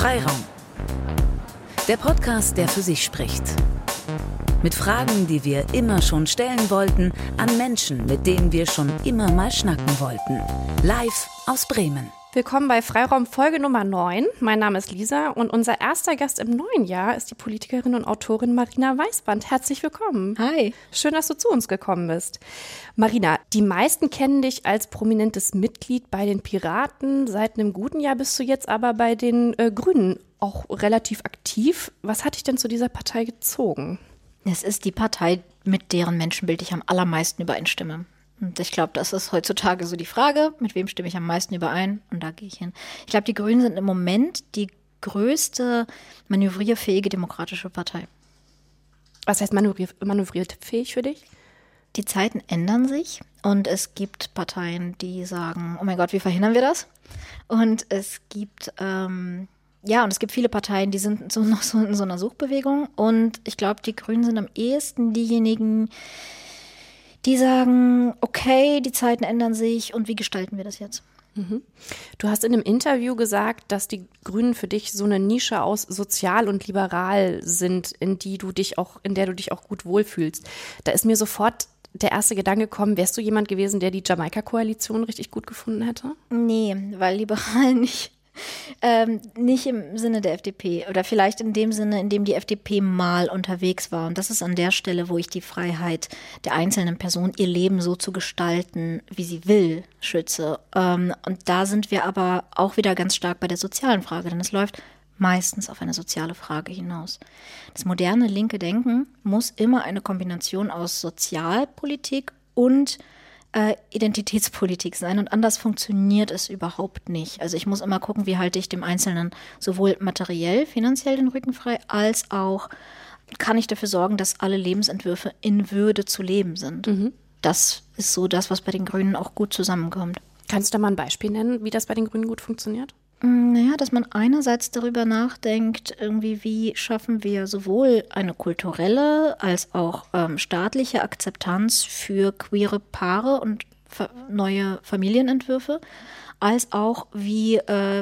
Freiraum. Der Podcast, der für sich spricht. Mit Fragen, die wir immer schon stellen wollten, an Menschen, mit denen wir schon immer mal schnacken wollten. Live aus Bremen. Willkommen bei Freiraum Folge Nummer 9. Mein Name ist Lisa und unser erster Gast im neuen Jahr ist die Politikerin und Autorin Marina Weißband. Herzlich willkommen. Hi. Schön, dass du zu uns gekommen bist. Marina, die meisten kennen dich als prominentes Mitglied bei den Piraten. Seit einem guten Jahr bist du jetzt aber bei den Grünen auch relativ aktiv. Was hat dich denn zu dieser Partei gezogen? Es ist die Partei, mit deren Menschenbild ich am allermeisten übereinstimme. Und ich glaube, das ist heutzutage so die Frage, mit wem stimme ich am meisten überein? Und da gehe ich hin. Ich glaube, die Grünen sind im Moment die größte manövrierfähige demokratische Partei. Was heißt manövrierfähig für dich? Die Zeiten ändern sich und es gibt Parteien, die sagen, oh mein Gott, wie verhindern wir das? Und es gibt und es gibt viele Parteien, die sind noch so in so einer Suchbewegung. Und ich glaube, die Grünen sind am ehesten diejenigen, die sagen, okay, die Zeiten ändern sich und wie gestalten wir das jetzt? Mhm. Du hast in einem Interview gesagt, dass die Grünen für dich so eine Nische aus sozial und liberal sind, in der du dich auch gut wohlfühlst. Da ist mir sofort der erste Gedanke gekommen, wärst du jemand gewesen, der die Jamaika-Koalition richtig gut gefunden hätte? Nee, weil liberal nicht. Nicht im Sinne der FDP oder vielleicht in dem Sinne, in dem die FDP mal unterwegs war. Und das ist an der Stelle, wo ich die Freiheit der einzelnen Person, ihr Leben so zu gestalten, wie sie will, schütze. Und da sind wir aber auch wieder ganz stark bei der sozialen Frage, denn es läuft meistens auf eine soziale Frage hinaus. Das moderne linke Denken muss immer eine Kombination aus Sozialpolitik und Identitätspolitik sein und anders funktioniert es überhaupt nicht. Also ich muss immer gucken, wie halte ich dem Einzelnen sowohl materiell, finanziell den Rücken frei, als auch kann ich dafür sorgen, dass alle Lebensentwürfe in Würde zu leben sind. Mhm. Das ist so das, was bei den Grünen auch gut zusammenkommt. Kannst du da mal ein Beispiel nennen, wie das bei den Grünen gut funktioniert? Naja, dass man einerseits darüber nachdenkt, irgendwie, wie schaffen wir sowohl eine kulturelle als auch staatliche Akzeptanz für queere Paare und neue Familienentwürfe, als auch wie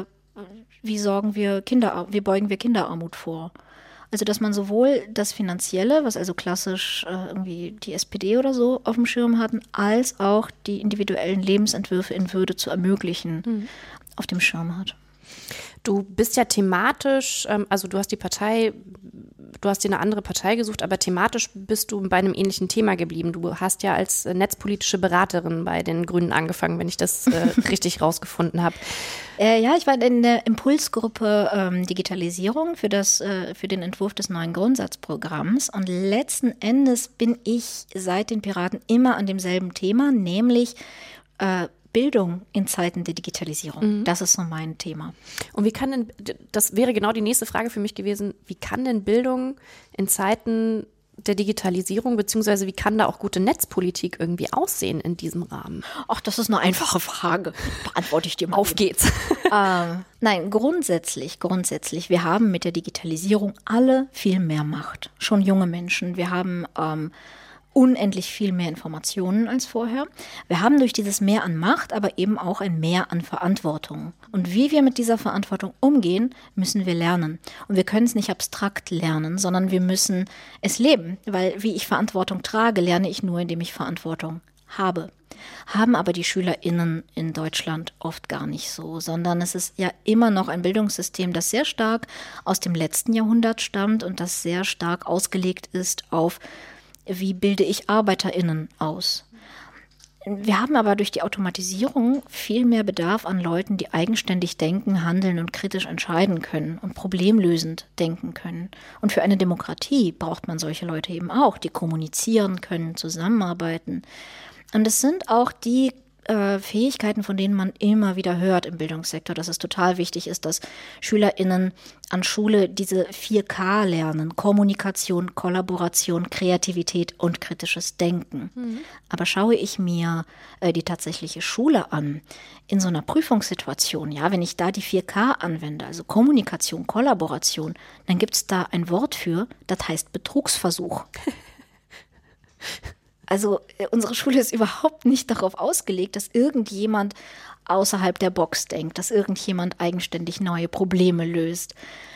beugen wir Kinderarmut vor. Also, dass man sowohl das Finanzielle, was also klassisch irgendwie die SPD oder so auf dem Schirm hatten, als auch die individuellen Lebensentwürfe in Würde zu ermöglichen, auf dem Schirm hat. Du bist ja thematisch, also du hast dir eine andere Partei gesucht, aber thematisch bist du bei einem ähnlichen Thema geblieben. Du hast ja als netzpolitische Beraterin bei den Grünen angefangen, wenn ich das richtig rausgefunden habe. Ja, ich war in der Impulsgruppe Digitalisierung für den Entwurf des neuen Grundsatzprogramms. Und letzten Endes bin ich seit den Piraten immer an demselben Thema, nämlich Bildung in Zeiten der Digitalisierung. Das ist so mein Thema. Und das wäre genau die nächste Frage für mich gewesen, wie kann denn Bildung in Zeiten der Digitalisierung, beziehungsweise wie kann da auch gute Netzpolitik irgendwie aussehen in diesem Rahmen? Ach, das ist eine einfache Frage. Beantworte ich dir mal. Auf geht's. Nein, grundsätzlich. Wir haben mit der Digitalisierung alle viel mehr Macht. Schon junge Menschen. Wir haben unendlich viel mehr Informationen als vorher. Wir haben durch dieses Mehr an Macht aber eben auch ein Mehr an Verantwortung. Und wie wir mit dieser Verantwortung umgehen, müssen wir lernen. Und wir können es nicht abstrakt lernen, sondern wir müssen es leben. Weil wie ich Verantwortung trage, lerne ich nur, indem ich Verantwortung habe. Haben aber die SchülerInnen in Deutschland oft gar nicht so, sondern es ist ja immer noch ein Bildungssystem, das sehr stark aus dem letzten Jahrhundert stammt und das sehr stark ausgelegt ist auf wie bilde ich ArbeiterInnen aus? Wir haben aber durch die Automatisierung viel mehr Bedarf an Leuten, die eigenständig denken, handeln und kritisch entscheiden können und problemlösend denken können. Und für eine Demokratie braucht man solche Leute eben auch, die kommunizieren können, zusammenarbeiten. Und es sind auch die Fähigkeiten, von denen man immer wieder hört im Bildungssektor, dass es total wichtig ist, dass SchülerInnen an Schule diese 4K lernen. Kommunikation, Kollaboration, Kreativität und kritisches Denken. Aber schaue ich mir die tatsächliche Schule an, in so einer Prüfungssituation, ja, wenn ich da die 4K anwende, also Kommunikation, Kollaboration, dann gibt es da ein Wort für, das heißt Betrugsversuch. Also unsere Schule ist überhaupt nicht darauf ausgelegt, dass irgendjemand außerhalb der Box denkt, dass irgendjemand eigenständig neue Probleme löst.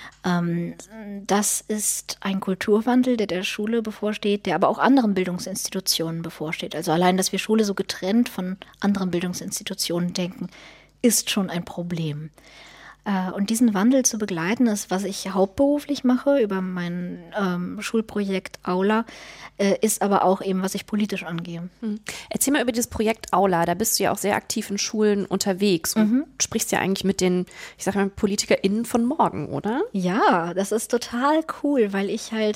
Das ist ein Kulturwandel, der Schule bevorsteht, der aber auch anderen Bildungsinstitutionen bevorsteht. Also allein, dass wir Schule so getrennt von anderen Bildungsinstitutionen denken, ist schon ein Problem. Und diesen Wandel zu begleiten, ist, was ich hauptberuflich mache über mein Schulprojekt Aula, ist aber auch eben, was ich politisch angehe. Erzähl mal über dieses Projekt Aula. Da bist du ja auch sehr aktiv in Schulen unterwegs und sprichst ja eigentlich mit den, ich sag mal, PolitikerInnen von morgen, oder? Ja, das ist total cool, weil ich halt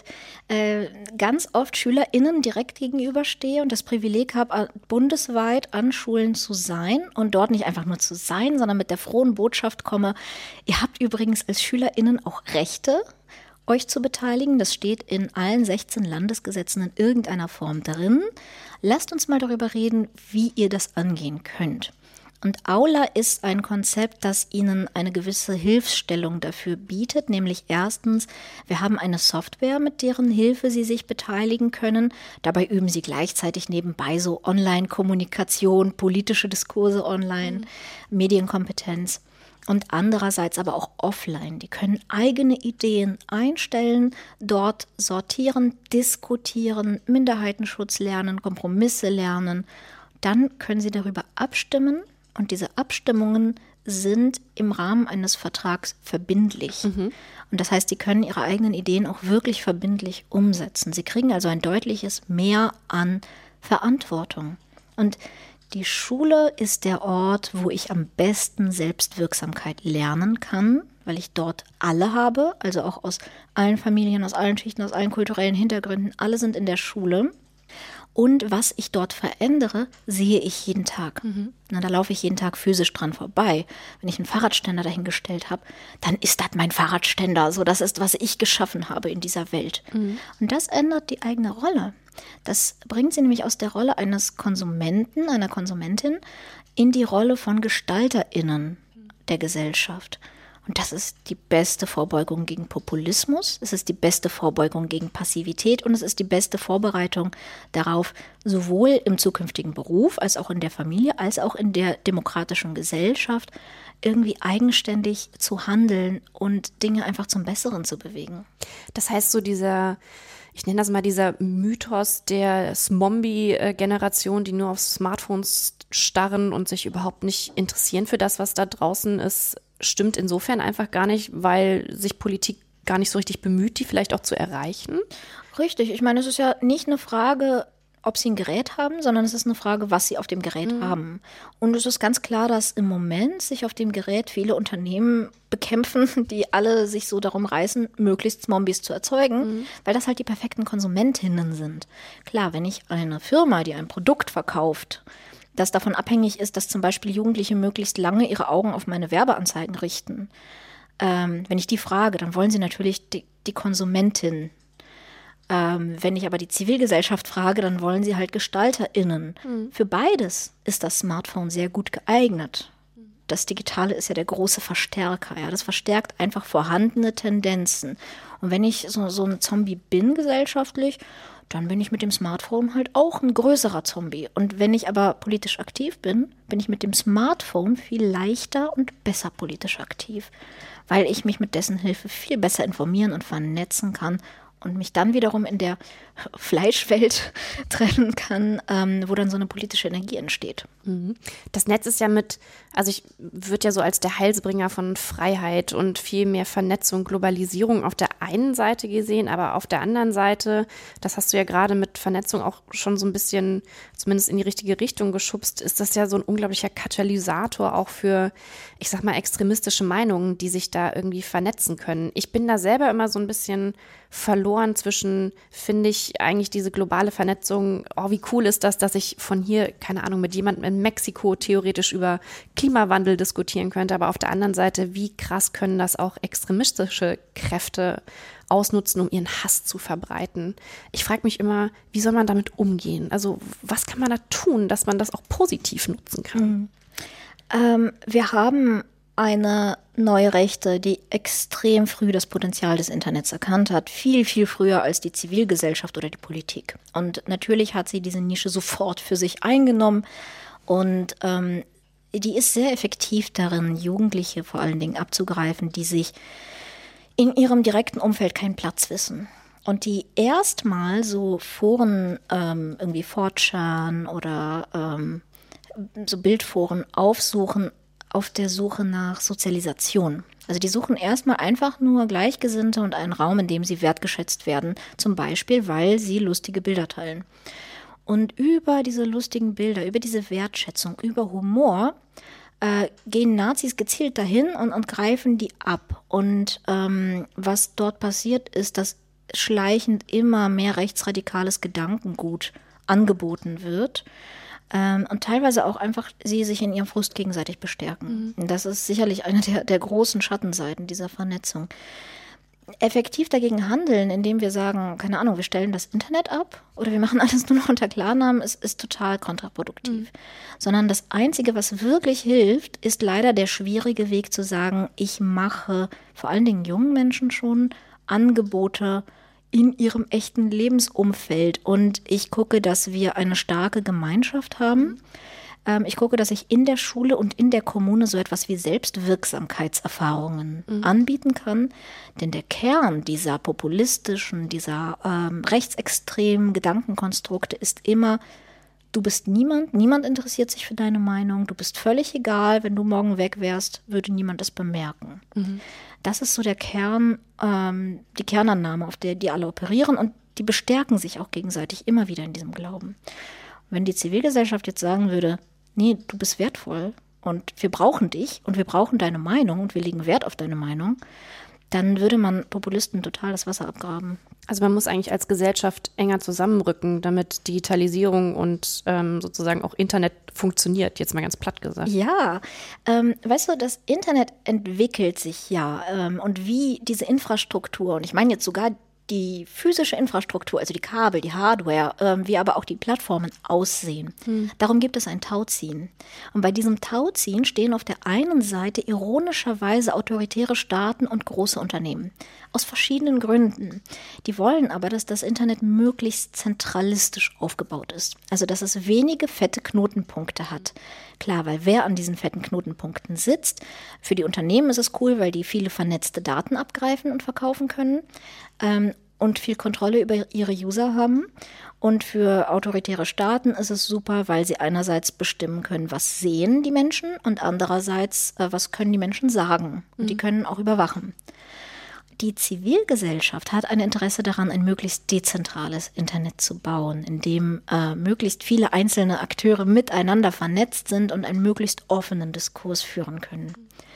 ganz oft SchülerInnen direkt gegenüberstehe und das Privileg habe, bundesweit an Schulen zu sein und dort nicht einfach nur zu sein, sondern mit der frohen Botschaft komme: Ihr habt übrigens als SchülerInnen auch Rechte, euch zu beteiligen. Das steht in allen 16 Landesgesetzen in irgendeiner Form drin. Lasst uns mal darüber reden, wie ihr das angehen könnt. Und Aula ist ein Konzept, das Ihnen eine gewisse Hilfsstellung dafür bietet, nämlich erstens, wir haben eine Software, mit deren Hilfe Sie sich beteiligen können. Dabei üben Sie gleichzeitig nebenbei so Online-Kommunikation, politische Diskurse online, Medienkompetenz. Und andererseits aber auch offline. Die können eigene Ideen einstellen, dort sortieren, diskutieren, Minderheitenschutz lernen, Kompromisse lernen. Dann können sie darüber abstimmen und diese Abstimmungen sind im Rahmen eines Vertrags verbindlich. Und das heißt, sie können ihre eigenen Ideen auch wirklich verbindlich umsetzen. Sie kriegen also ein deutliches Mehr an Verantwortung. Und die Schule ist der Ort, wo ich am besten Selbstwirksamkeit lernen kann, weil ich dort alle habe, also auch aus allen Familien, aus allen Schichten, aus allen kulturellen Hintergründen. Alle sind in der Schule. Und was ich dort verändere, sehe ich jeden Tag. Na, da laufe ich jeden Tag physisch dran vorbei. Wenn ich einen Fahrradständer dahingestellt habe, dann ist das mein Fahrradständer. So, das ist, was ich geschaffen habe in dieser Welt. Und das ändert die eigene Rolle. Das bringt sie nämlich aus der Rolle eines Konsumenten, einer Konsumentin, in die Rolle von GestalterInnen der Gesellschaft. Und das ist die beste Vorbeugung gegen Populismus, es ist die beste Vorbeugung gegen Passivität und es ist die beste Vorbereitung darauf, sowohl im zukünftigen Beruf als auch in der Familie, als auch in der demokratischen Gesellschaft irgendwie eigenständig zu handeln und Dinge einfach zum Besseren zu bewegen. Das heißt, so dieser, ich nenne das mal dieser Mythos der Zombie-Generation, die nur auf Smartphones starren und sich überhaupt nicht interessieren für das, was da draußen ist, stimmt insofern einfach gar nicht, weil sich Politik gar nicht so richtig bemüht, die vielleicht auch zu erreichen? Richtig, ich meine, es ist ja nicht eine Frage, ob sie ein Gerät haben, sondern es ist eine Frage, was sie auf dem Gerät haben. Und es ist ganz klar, dass im Moment sich auf dem Gerät viele Unternehmen bekämpfen, die alle sich so darum reißen, möglichst Zombies zu erzeugen, weil das halt die perfekten Konsumentinnen sind. Klar, wenn ich eine Firma, die ein Produkt verkauft, das davon abhängig ist, dass zum Beispiel Jugendliche möglichst lange ihre Augen auf meine Werbeanzeigen richten. Wenn ich die frage, dann wollen sie natürlich die Konsumentin. Wenn ich aber die Zivilgesellschaft frage, dann wollen sie halt GestalterInnen. Für beides ist das Smartphone sehr gut geeignet. Das Digitale ist ja der große Verstärker. Ja? Das verstärkt einfach vorhandene Tendenzen. Und wenn ich so eine Zombie bin gesellschaftlich, dann bin ich mit dem Smartphone halt auch ein größerer Zombie. Und wenn ich aber politisch aktiv bin, bin ich mit dem Smartphone viel leichter und besser politisch aktiv, weil ich mich mit dessen Hilfe viel besser informieren und vernetzen kann und mich dann wiederum in der Fleischwelt trennen kann, wo dann so eine politische Energie entsteht. Das Netz ist ja wird ja so als der Heilsbringer von Freiheit und viel mehr Vernetzung, Globalisierung auf der einen Seite gesehen, aber auf der anderen Seite, das hast du ja gerade mit Vernetzung auch schon so ein bisschen zumindest in die richtige Richtung geschubst, ist das ja so ein unglaublicher Katalysator auch für, ich sag mal, extremistische Meinungen, die sich da irgendwie vernetzen können. Ich bin da selber immer so ein bisschen verloren zwischen, finde ich eigentlich diese globale Vernetzung, oh, wie cool ist das, dass ich von hier, keine Ahnung, mit jemandem in Mexiko theoretisch über Klimawandel diskutieren könnte, aber auf der anderen Seite, wie krass können das auch extremistische Kräfte ausnutzen, um ihren Hass zu verbreiten. Ich frage mich immer, wie soll man damit umgehen? Also was kann man da tun, dass man das auch positiv nutzen kann? Wir haben eine neue Rechte, die extrem früh das Potenzial des Internets erkannt hat, viel, viel früher als die Zivilgesellschaft oder die Politik. Und natürlich hat sie diese Nische sofort für sich eingenommen und die ist sehr effektiv darin, Jugendliche vor allen Dingen abzugreifen, die sich in ihrem direkten Umfeld keinen Platz wissen. Und die erstmal so Foren, irgendwie 4chan oder so Bildforen aufsuchen, auf der Suche nach Sozialisation. Also die suchen erstmal einfach nur Gleichgesinnte und einen Raum, in dem sie wertgeschätzt werden. Zum Beispiel, weil sie lustige Bilder teilen. Und über diese lustigen Bilder, über diese Wertschätzung, über Humor gehen Nazis gezielt dahin und greifen die ab. Und was dort passiert ist, dass schleichend immer mehr rechtsradikales Gedankengut angeboten wird. Und teilweise auch einfach sie sich in ihrem Frust gegenseitig bestärken. Das ist sicherlich eine der großen Schattenseiten dieser Vernetzung. Effektiv dagegen handeln, indem wir sagen, keine Ahnung, wir stellen das Internet ab oder wir machen alles nur noch unter Klarnamen, ist total kontraproduktiv. Sondern das Einzige, was wirklich hilft, ist leider der schwierige Weg zu sagen, ich mache vor allen Dingen jungen Menschen schon Angebote in ihrem echten Lebensumfeld. Und ich gucke, dass wir eine starke Gemeinschaft haben. Ich gucke, dass ich in der Schule und in der Kommune so etwas wie Selbstwirksamkeitserfahrungen anbieten kann. Denn der Kern dieser populistischen, dieser rechtsextremen Gedankenkonstrukte ist immer, du bist niemand interessiert sich für deine Meinung, du bist völlig egal, wenn du morgen weg wärst, würde niemand es bemerken. Das ist so der Kern, die Kernannahme, auf der die alle operieren und die bestärken sich auch gegenseitig immer wieder in diesem Glauben. Wenn die Zivilgesellschaft jetzt sagen würde, nee, du bist wertvoll und wir brauchen dich und wir brauchen deine Meinung und wir legen Wert auf deine Meinung, dann würde man Populisten total das Wasser abgraben. Also man muss eigentlich als Gesellschaft enger zusammenrücken, damit Digitalisierung und sozusagen auch Internet funktioniert, jetzt mal ganz platt gesagt. Ja, weißt du, das Internet entwickelt sich ja und wie diese Infrastruktur, und ich meine jetzt sogar die physische Infrastruktur, also die Kabel, die Hardware, wie aber auch die Plattformen aussehen. Darum gibt es ein Tauziehen. Und bei diesem Tauziehen stehen auf der einen Seite ironischerweise autoritäre Staaten und große Unternehmen. Aus verschiedenen Gründen. Die wollen aber, dass das Internet möglichst zentralistisch aufgebaut ist. Also, dass es wenige fette Knotenpunkte hat. Klar, weil wer an diesen fetten Knotenpunkten sitzt, für die Unternehmen ist es cool, weil die viele vernetzte Daten abgreifen und verkaufen können und viel Kontrolle über ihre User haben. Und für autoritäre Staaten ist es super, weil sie einerseits bestimmen können, was sehen die Menschen und andererseits, was können die Menschen sagen. Und die können auch überwachen. Die Zivilgesellschaft hat ein Interesse daran, ein möglichst dezentrales Internet zu bauen, in dem möglichst viele einzelne Akteure miteinander vernetzt sind und einen möglichst offenen Diskurs führen können.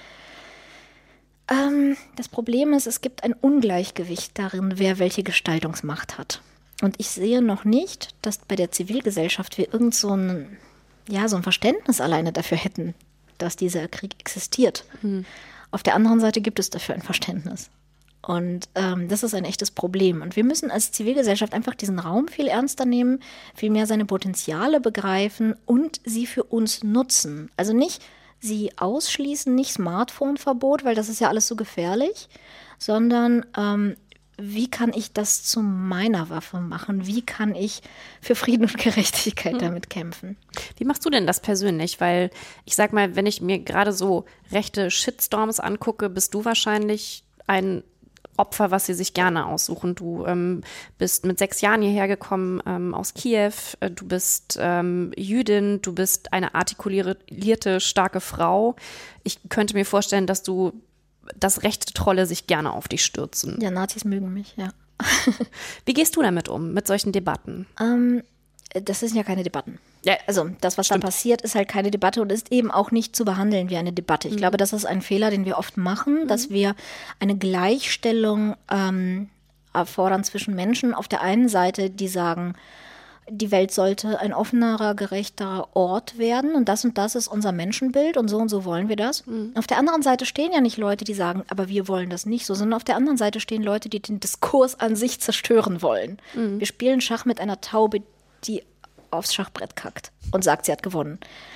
Das Problem ist, es gibt ein Ungleichgewicht darin, wer welche Gestaltungsmacht hat. Und ich sehe noch nicht, dass bei der Zivilgesellschaft wir irgend so ein Verständnis alleine dafür hätten, dass dieser Krieg existiert. Auf der anderen Seite gibt es dafür ein Verständnis. Und das ist ein echtes Problem. Und wir müssen als Zivilgesellschaft einfach diesen Raum viel ernster nehmen, viel mehr seine Potenziale begreifen und sie für uns nutzen. Also nicht sie ausschließen, nicht Smartphone-Verbot, weil das ist ja alles so gefährlich, sondern wie kann ich das zu meiner Waffe machen? Wie kann ich für Frieden und Gerechtigkeit damit kämpfen? Wie machst du denn das persönlich? Weil ich sag mal, wenn ich mir gerade so rechte Shitstorms angucke, bist du wahrscheinlich ein Opfer, was sie sich gerne aussuchen. Du bist mit 6 Jahren hierher gekommen aus Kiew, du bist Jüdin, du bist eine artikulierte, starke Frau. Ich könnte mir vorstellen, dass rechte Trolle sich gerne auf dich stürzen. Ja, Nazis mögen mich, ja. Wie gehst du damit um, mit solchen Debatten? Das sind ja keine Debatten. Ja, also das, was dann passiert, ist halt keine Debatte und ist eben auch nicht zu behandeln wie eine Debatte. Ich glaube, das ist ein Fehler, den wir oft machen, dass wir eine Gleichstellung erfordern zwischen Menschen. Auf der einen Seite, die sagen, die Welt sollte ein offenerer, gerechterer Ort werden und das ist unser Menschenbild und so wollen wir das. Auf der anderen Seite stehen ja nicht Leute, die sagen, aber wir wollen das nicht so, sondern auf der anderen Seite stehen Leute, die den Diskurs an sich zerstören wollen. Wir spielen Schach mit einer Taube, die aufs Schachbrett kackt und sagt, sie hat gewonnen.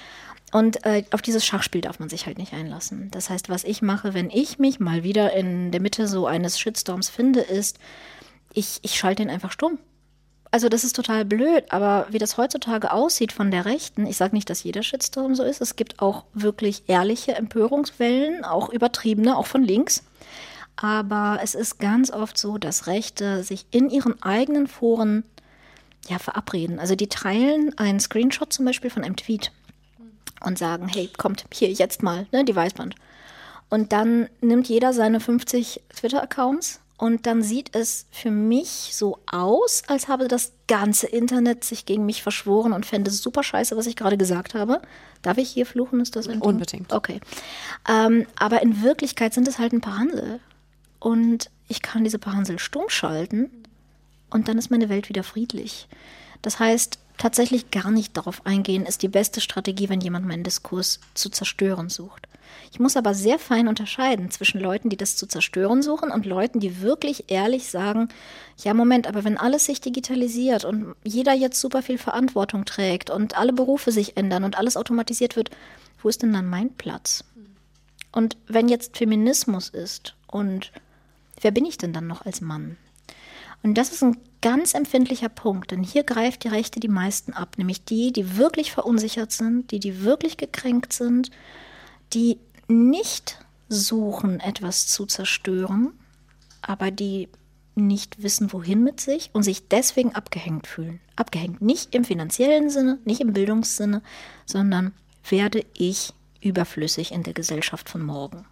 Und auf dieses Schachspiel darf man sich halt nicht einlassen. Das heißt, was ich mache, wenn ich mich mal wieder in der Mitte so eines Shitstorms finde, ist, ich schalte ihn einfach stumm. Also das ist total blöd, aber wie das heutzutage aussieht von der Rechten, ich sage nicht, dass jeder Shitstorm so ist, es gibt auch wirklich ehrliche Empörungswellen, auch übertriebene, auch von links. Aber es ist ganz oft so, dass Rechte sich in ihren eigenen Foren verabreden. Also die teilen einen Screenshot zum Beispiel von einem Tweet und sagen, hey, kommt hier jetzt mal, ne, die Weißwand. Und dann nimmt jeder seine 50 Twitter-Accounts und dann sieht es für mich so aus, als habe das ganze Internet sich gegen mich verschworen und fände es super scheiße, was ich gerade gesagt habe. Darf ich hier fluchen? Ist das unbedingt? Okay. Aber in Wirklichkeit sind es halt ein paar Hansel. Und ich kann diese paar Hansel stumm schalten und dann ist meine Welt wieder friedlich. Das heißt, tatsächlich gar nicht darauf eingehen, ist die beste Strategie, wenn jemand meinen Diskurs zu zerstören sucht. Ich muss aber sehr fein unterscheiden zwischen Leuten, die das zu zerstören suchen und Leuten, die wirklich ehrlich sagen, ja Moment, aber wenn alles sich digitalisiert und jeder jetzt super viel Verantwortung trägt und alle Berufe sich ändern und alles automatisiert wird, wo ist denn dann mein Platz? Und wenn jetzt Feminismus ist und wer bin ich denn dann noch als Mann? Und das ist ein ganz empfindlicher Punkt, denn hier greift die Rechte die meisten ab, nämlich die, die wirklich verunsichert sind, die wirklich gekränkt sind, die nicht suchen, etwas zu zerstören, aber die nicht wissen, wohin mit sich und sich deswegen abgehängt fühlen. Abgehängt nicht im finanziellen Sinne, nicht im Bildungssinne, sondern werde ich überflüssig in der Gesellschaft von morgen.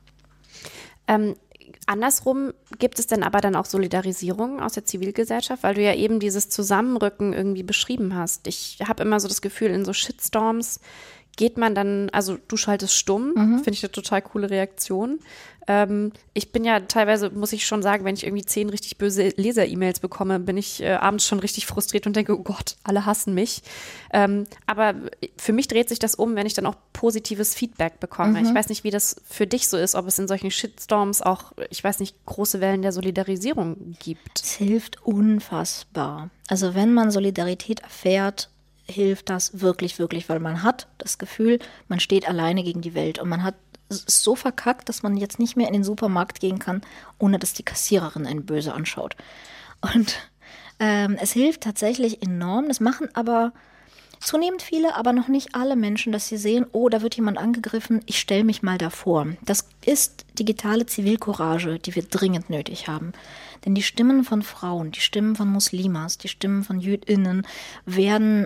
Andersrum gibt es denn aber dann auch Solidarisierung aus der Zivilgesellschaft, weil du ja eben dieses Zusammenrücken irgendwie beschrieben hast. Ich habe immer so das Gefühl, in so Shitstorms geht man dann, also du schaltest stumm, finde ich eine total coole Reaktion. Ich bin ja teilweise, muss ich schon sagen, wenn ich irgendwie 10 richtig böse Leser-E-Mails bekomme, bin ich abends schon richtig frustriert und denke, oh Gott, alle hassen mich. Aber für mich dreht sich das um, wenn ich dann auch positives Feedback bekomme. Ich weiß nicht, wie das für dich so ist, ob es in solchen Shitstorms auch, ich weiß nicht, große Wellen der Solidarisierung gibt. Es hilft unfassbar. Also wenn man Solidarität erfährt, hilft das wirklich, wirklich, weil man hat das Gefühl, man steht alleine gegen die Welt und man hat es so verkackt, dass man jetzt nicht mehr in den Supermarkt gehen kann, ohne dass die Kassiererin einen böse anschaut. Und es hilft tatsächlich enorm. Das machen aber zunehmend viele, aber noch nicht alle Menschen, dass sie sehen, oh, da wird jemand angegriffen, ich stelle mich mal davor. Das ist digitale Zivilcourage, die wir dringend nötig haben. Denn die Stimmen von Frauen, die Stimmen von Muslimas, die Stimmen von JüdInnen werden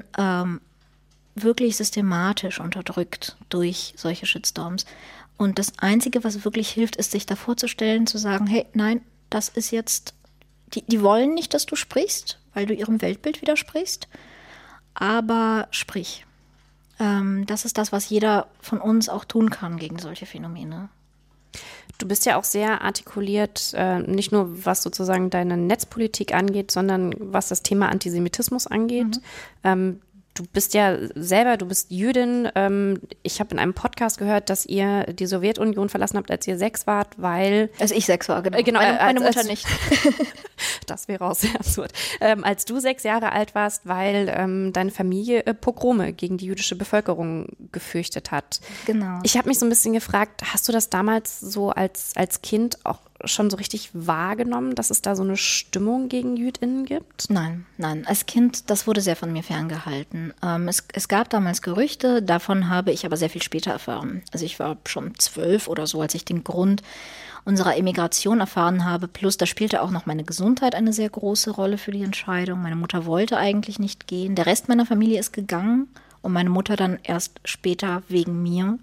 wirklich systematisch unterdrückt durch solche Shitstorms. Und das Einzige, was wirklich hilft, ist, sich davor zu stellen, zu sagen, hey, nein, das ist jetzt, die wollen nicht, dass du sprichst, weil du ihrem Weltbild widersprichst, aber sprich. Das ist das, was jeder von uns auch tun kann gegen solche Phänomene. Du bist ja auch sehr artikuliert, nicht nur was sozusagen deine Netzpolitik angeht, sondern was das Thema Antisemitismus angeht. Du bist ja selber, du bist Jüdin. Ich habe in einem Podcast gehört, dass ihr die Sowjetunion verlassen habt, als ihr 6 wart, weil... Als ich 6 war, genau. Meine Mutter nicht. Das wäre auch sehr absurd. Als du 6 Jahre alt warst, weil deine Familie Pogrome gegen die jüdische Bevölkerung gefürchtet hat. Genau. Ich habe mich so ein bisschen gefragt, hast du das damals so als Kind auch schon so richtig wahrgenommen, dass es da so eine Stimmung gegen JüdInnen gibt? Nein. Als Kind, das wurde sehr von mir ferngehalten. Es gab damals Gerüchte, davon habe ich aber sehr viel später erfahren. Also ich war schon 12 oder so, als ich den Grund unserer Emigration erfahren habe. Plus, da spielte auch noch meine Gesundheit eine sehr große Rolle für die Entscheidung. Meine Mutter wollte eigentlich nicht gehen. Der Rest meiner Familie ist gegangen und meine Mutter dann erst später wegen mir.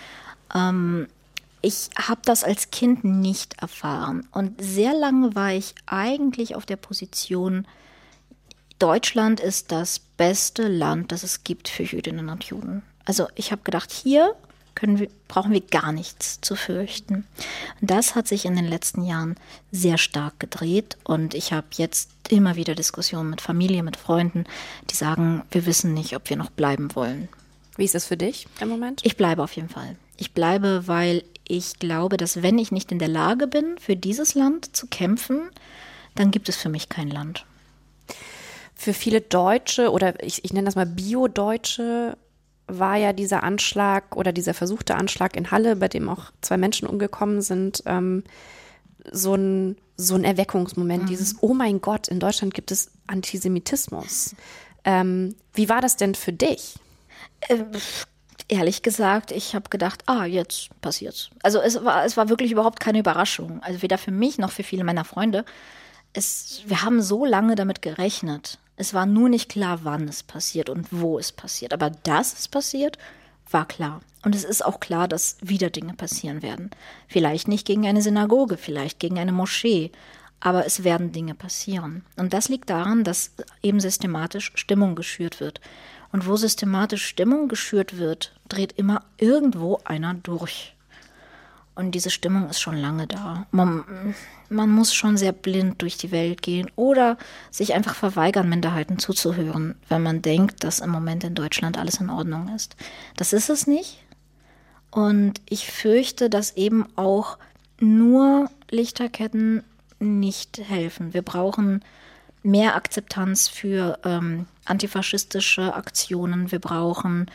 Ich habe das als Kind nicht erfahren und sehr lange war ich eigentlich auf der Position, Deutschland ist das beste Land, das es gibt für Jüdinnen und Juden. Also ich habe gedacht, hier brauchen wir gar nichts zu fürchten. Und das hat sich in den letzten Jahren sehr stark gedreht und ich habe jetzt immer wieder Diskussionen mit Familie, mit Freunden, die sagen, wir wissen nicht, ob wir noch bleiben wollen. Wie ist es für dich im Moment? Ich bleibe auf jeden Fall. Ich bleibe, weil ich glaube, dass wenn ich nicht in der Lage bin, für dieses Land zu kämpfen, dann gibt es für mich kein Land. Für viele Deutsche oder ich nenne das mal Bio-Deutsche war ja dieser Anschlag oder dieser versuchte Anschlag in Halle, bei dem auch 2 Menschen umgekommen sind, so ein Erweckungsmoment, dieses, oh mein Gott, in Deutschland gibt es Antisemitismus. Wie war das denn für dich? Ehrlich gesagt, ich habe gedacht, jetzt passiert's. Also es war wirklich überhaupt keine Überraschung. Also weder für mich noch für viele meiner Freunde. Wir haben so lange damit gerechnet. Es war nur nicht klar, wann es passiert und wo es passiert. Aber dass es passiert, war klar. Und es ist auch klar, dass wieder Dinge passieren werden. Vielleicht nicht gegen eine Synagoge, vielleicht gegen eine Moschee. Aber es werden Dinge passieren. Und das liegt daran, dass eben systematisch Stimmung geschürt wird. Und wo systematisch Stimmung geschürt wird, dreht immer irgendwo einer durch. Und diese Stimmung ist schon lange da. Man muss schon sehr blind durch die Welt gehen oder sich einfach verweigern, Minderheiten zuzuhören, wenn man denkt, dass im Moment in Deutschland alles in Ordnung ist. Das ist es nicht. Und ich fürchte, dass eben auch nur Lichterketten nicht helfen. Wir brauchen mehr Akzeptanz für antifaschistische Aktionen. Wir brauchen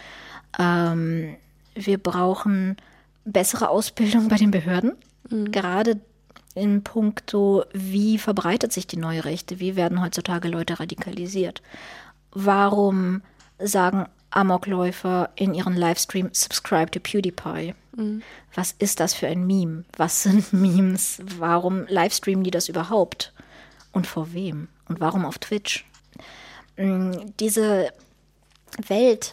bessere Ausbildung bei den Behörden. Gerade in puncto, wie verbreitet sich die neue Rechte? Wie werden heutzutage Leute radikalisiert? Warum sagen Amokläufer in ihren Livestream "Subscribe to PewDiePie"? Was ist das für ein Meme? Was sind Memes? Warum livestreamen die das überhaupt? Und vor wem? Und warum auf Twitch? Diese Welt,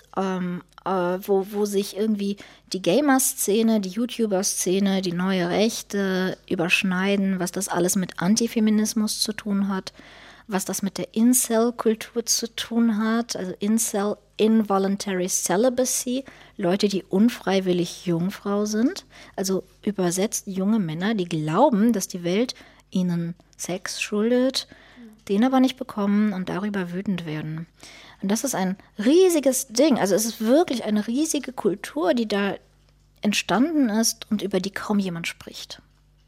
wo sich irgendwie die Gamer-Szene, die YouTuber-Szene, die neue Rechte überschneiden, was das alles mit Antifeminismus zu tun hat, was das mit der Incel-Kultur zu tun hat, also Incel, Involuntary Celibacy, Leute, die unfreiwillig Jungfrau sind, also übersetzt junge Männer, die glauben, dass die Welt ihnen Sex schuldet, den aber nicht bekommen und darüber wütend werden. Und das ist ein riesiges Ding. Also es ist wirklich eine riesige Kultur, die da entstanden ist und über die kaum jemand spricht.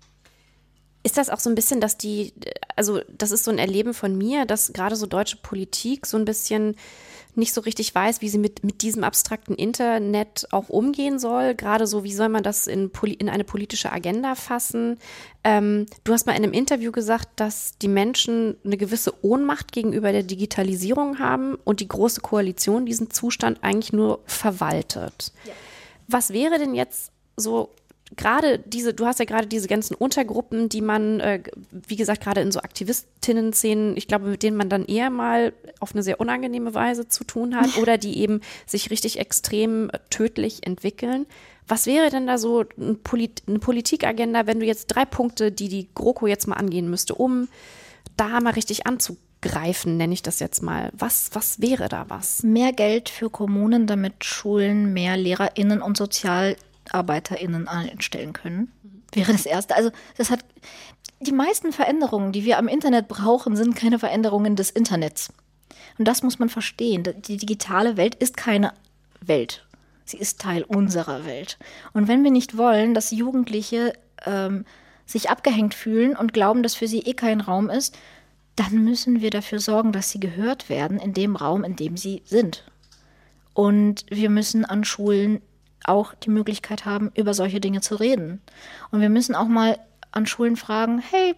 Ist das auch so ein bisschen, das ist so ein Erleben von mir, dass gerade so deutsche Politik so ein bisschen nicht so richtig weiß, wie sie mit diesem abstrakten Internet auch umgehen soll. Gerade so, wie soll man das in eine politische Agenda fassen? Du hast mal in einem Interview gesagt, dass die Menschen eine gewisse Ohnmacht gegenüber der Digitalisierung haben und die Große Koalition diesen Zustand eigentlich nur verwaltet. Ja. Was wäre denn jetzt so du hast ja gerade diese ganzen Untergruppen, die man, wie gesagt, gerade in so Aktivistinnen-Szenen, ich glaube, mit denen man dann eher mal auf eine sehr unangenehme Weise zu tun hat oder die eben sich richtig extrem tödlich entwickeln. Was wäre denn da so eine Politikagenda, wenn du jetzt 3 Punkte, die GroKo jetzt mal angehen müsste, um da mal richtig anzugreifen, nenne ich das jetzt mal. Was wäre da was? Mehr Geld für Kommunen, damit Schulen mehr LehrerInnen und SozialarbeiterInnen einstellen können, wäre das Erste. Also die meisten Veränderungen, die wir am Internet brauchen, sind keine Veränderungen des Internets. Und das muss man verstehen. Die digitale Welt ist keine Welt. Sie ist Teil unserer Welt. Und wenn wir nicht wollen, dass Jugendliche sich abgehängt fühlen und glauben, dass für sie kein Raum ist, dann müssen wir dafür sorgen, dass sie gehört werden in dem Raum, in dem sie sind. Und wir müssen an Schulen auch die Möglichkeit haben, über solche Dinge zu reden. Und wir müssen auch mal an Schulen fragen, hey,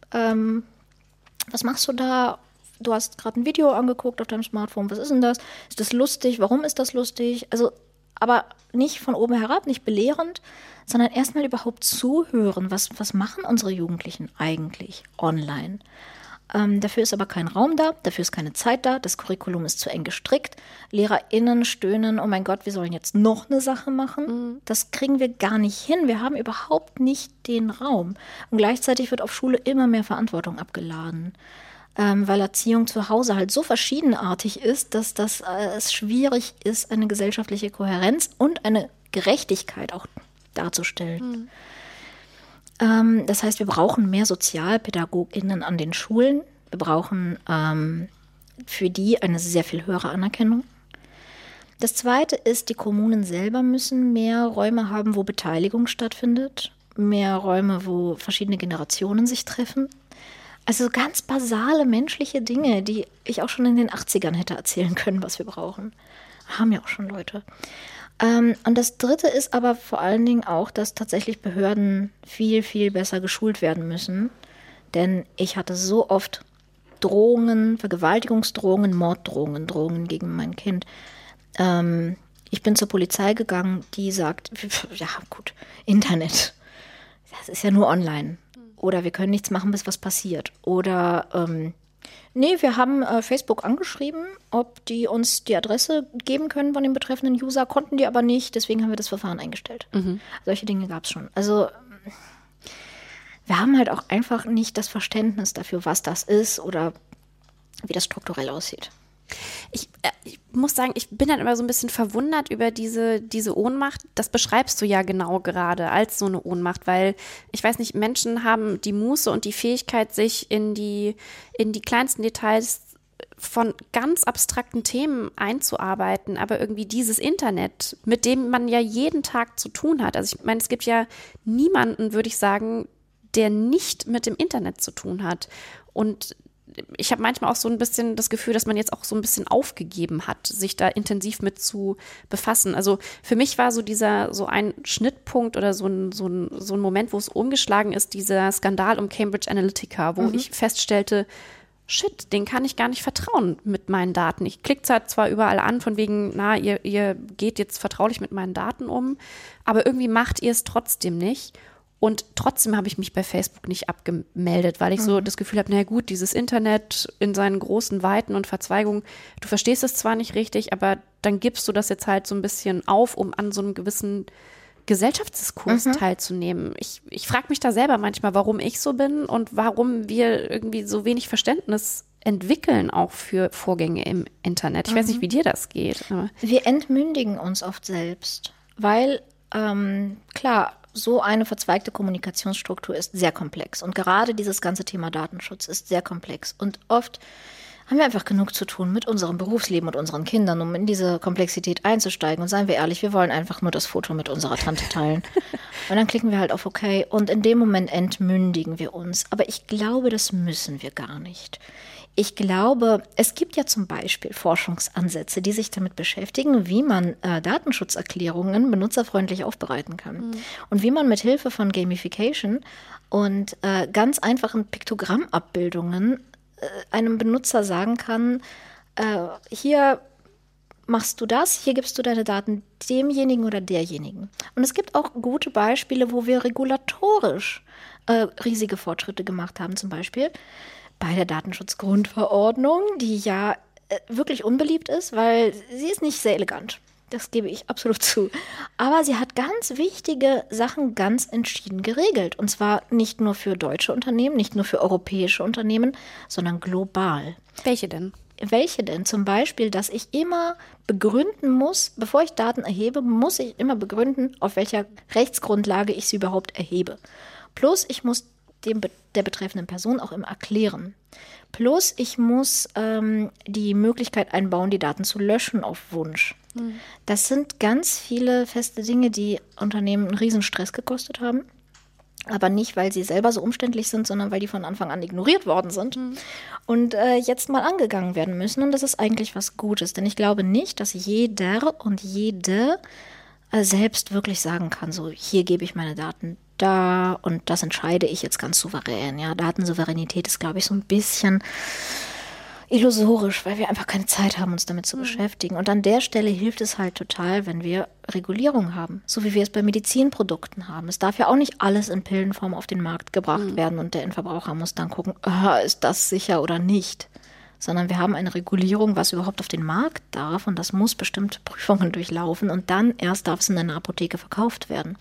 was machst du da? Du hast gerade ein Video angeguckt auf deinem Smartphone, was ist denn das? Ist das lustig? Warum ist das lustig? Also, aber nicht von oben herab, nicht belehrend, sondern erstmal überhaupt zuhören, was machen unsere Jugendlichen eigentlich online? Dafür ist aber kein Raum da, dafür ist keine Zeit da, das Curriculum ist zu eng gestrickt. LehrerInnen stöhnen, oh mein Gott, wir sollen jetzt noch eine Sache machen. Das kriegen wir gar nicht hin, wir haben überhaupt nicht den Raum. Und gleichzeitig wird auf Schule immer mehr Verantwortung abgeladen, weil Erziehung zu Hause halt so verschiedenartig ist, dass es schwierig ist, eine gesellschaftliche Kohärenz und eine Gerechtigkeit auch darzustellen. Das heißt, wir brauchen mehr SozialpädagogInnen an den Schulen. Wir brauchen für die eine sehr viel höhere Anerkennung. Das Zweite ist, die Kommunen selber müssen mehr Räume haben, wo Beteiligung stattfindet. Mehr Räume, wo verschiedene Generationen sich treffen. Also ganz basale menschliche Dinge, die ich auch schon in den 80ern hätte erzählen können, was wir brauchen. Haben ja auch schon Leute. Und das Dritte ist aber vor allen Dingen auch, dass tatsächlich Behörden viel, viel besser geschult werden müssen. Denn ich hatte so oft Drohungen, Vergewaltigungsdrohungen, Morddrohungen, Drohungen gegen mein Kind. Ich bin zur Polizei gegangen, die sagt, ja gut, Internet, das ist ja nur online. Oder wir können nichts machen, bis was passiert. Oder nee, wir haben Facebook angeschrieben, ob die uns die Adresse geben können von dem betreffenden User, konnten die aber nicht, deswegen haben wir das Verfahren eingestellt. Solche Dinge gab es schon. Also wir haben halt auch einfach nicht das Verständnis dafür, was das ist oder wie das strukturell aussieht. Ich muss sagen, ich bin dann immer so ein bisschen verwundert über diese Ohnmacht. Das beschreibst du ja genau gerade als so eine Ohnmacht, weil ich weiß nicht, Menschen haben die Muße und die Fähigkeit, sich in die kleinsten Details von ganz abstrakten Themen einzuarbeiten, aber irgendwie dieses Internet, mit dem man ja jeden Tag zu tun hat. Also ich meine, es gibt ja niemanden, würde ich sagen, der nicht mit dem Internet zu tun hat. Und ich habe manchmal auch so ein bisschen das Gefühl, dass man jetzt auch so ein bisschen aufgegeben hat, sich da intensiv mit zu befassen. Also für mich war so ein Schnittpunkt oder so ein Moment, wo es umgeschlagen ist, dieser Skandal um Cambridge Analytica, wo ich feststellte, shit, den kann ich gar nicht vertrauen mit meinen Daten. Ich klicke zwar überall an, von wegen, ihr geht jetzt vertraulich mit meinen Daten um, aber irgendwie macht ihr es trotzdem nicht. Und trotzdem habe ich mich bei Facebook nicht abgemeldet, weil ich so das Gefühl habe, na gut, dieses Internet in seinen großen Weiten und Verzweigungen, du verstehst es zwar nicht richtig, aber dann gibst du das jetzt halt so ein bisschen auf, um an so einem gewissen Gesellschaftsdiskurs teilzunehmen. Ich frage mich da selber manchmal, warum ich so bin und warum wir irgendwie so wenig Verständnis entwickeln auch für Vorgänge im Internet. Ich weiß nicht, wie dir das geht. Aber wir entmündigen uns oft selbst, weil, klar, so eine verzweigte Kommunikationsstruktur ist sehr komplex. Und gerade dieses ganze Thema Datenschutz ist sehr komplex. Und oft haben wir einfach genug zu tun mit unserem Berufsleben und unseren Kindern, um in diese Komplexität einzusteigen. Und seien wir ehrlich, wir wollen einfach nur das Foto mit unserer Tante teilen. Und dann klicken wir halt auf OK. Und in dem Moment entmündigen wir uns. Aber ich glaube, das müssen wir gar nicht. Ich glaube, es gibt ja zum Beispiel Forschungsansätze, die sich damit beschäftigen, wie man Datenschutzerklärungen benutzerfreundlich aufbereiten kann. Und wie man mit Hilfe von Gamification und ganz einfachen Piktogammabbildungen einem Benutzer sagen kann, hier machst du das, hier gibst du deine Daten demjenigen oder derjenigen. Und es gibt auch gute Beispiele, wo wir regulatorisch riesige Fortschritte gemacht haben, zum Beispiel bei der Datenschutzgrundverordnung, die ja wirklich unbeliebt ist, weil sie ist nicht sehr elegant. Das gebe ich absolut zu. Aber sie hat ganz wichtige Sachen ganz entschieden geregelt. Und zwar nicht nur für deutsche Unternehmen, nicht nur für europäische Unternehmen, sondern global. welche denn? Welche denn? Zum Beispiel, dass ich immer begründen muss, bevor ich Daten erhebe, muss ich immer begründen, auf welcher Rechtsgrundlage ich sie überhaupt erhebe. Plus, ich muss der betreffenden Person auch immer erklären. Plus, ich muss die Möglichkeit einbauen, die Daten zu löschen auf Wunsch. Das sind ganz viele feste Dinge, die Unternehmen einen riesen Stress gekostet haben. Aber nicht, weil sie selber so umständlich sind, sondern weil die von Anfang an ignoriert worden sind und jetzt mal angegangen werden müssen. Und das ist eigentlich was Gutes, denn ich glaube nicht, dass jeder und jede selbst wirklich sagen kann, so hier gebe ich meine Daten da und das entscheide ich jetzt ganz souverän. Ja, Datensouveränität ist, glaube ich, so ein bisschen illusorisch, weil wir einfach keine Zeit haben, uns damit zu beschäftigen. Und an der Stelle hilft es halt total, wenn wir Regulierung haben, so wie wir es bei Medizinprodukten haben. Es darf ja auch nicht alles in Pillenform auf den Markt gebracht werden und der Endverbraucher muss dann gucken, ist das sicher oder nicht. Sondern wir haben eine Regulierung, was überhaupt auf den Markt darf und das muss bestimmte Prüfungen durchlaufen und dann erst darf es in einer Apotheke verkauft werden.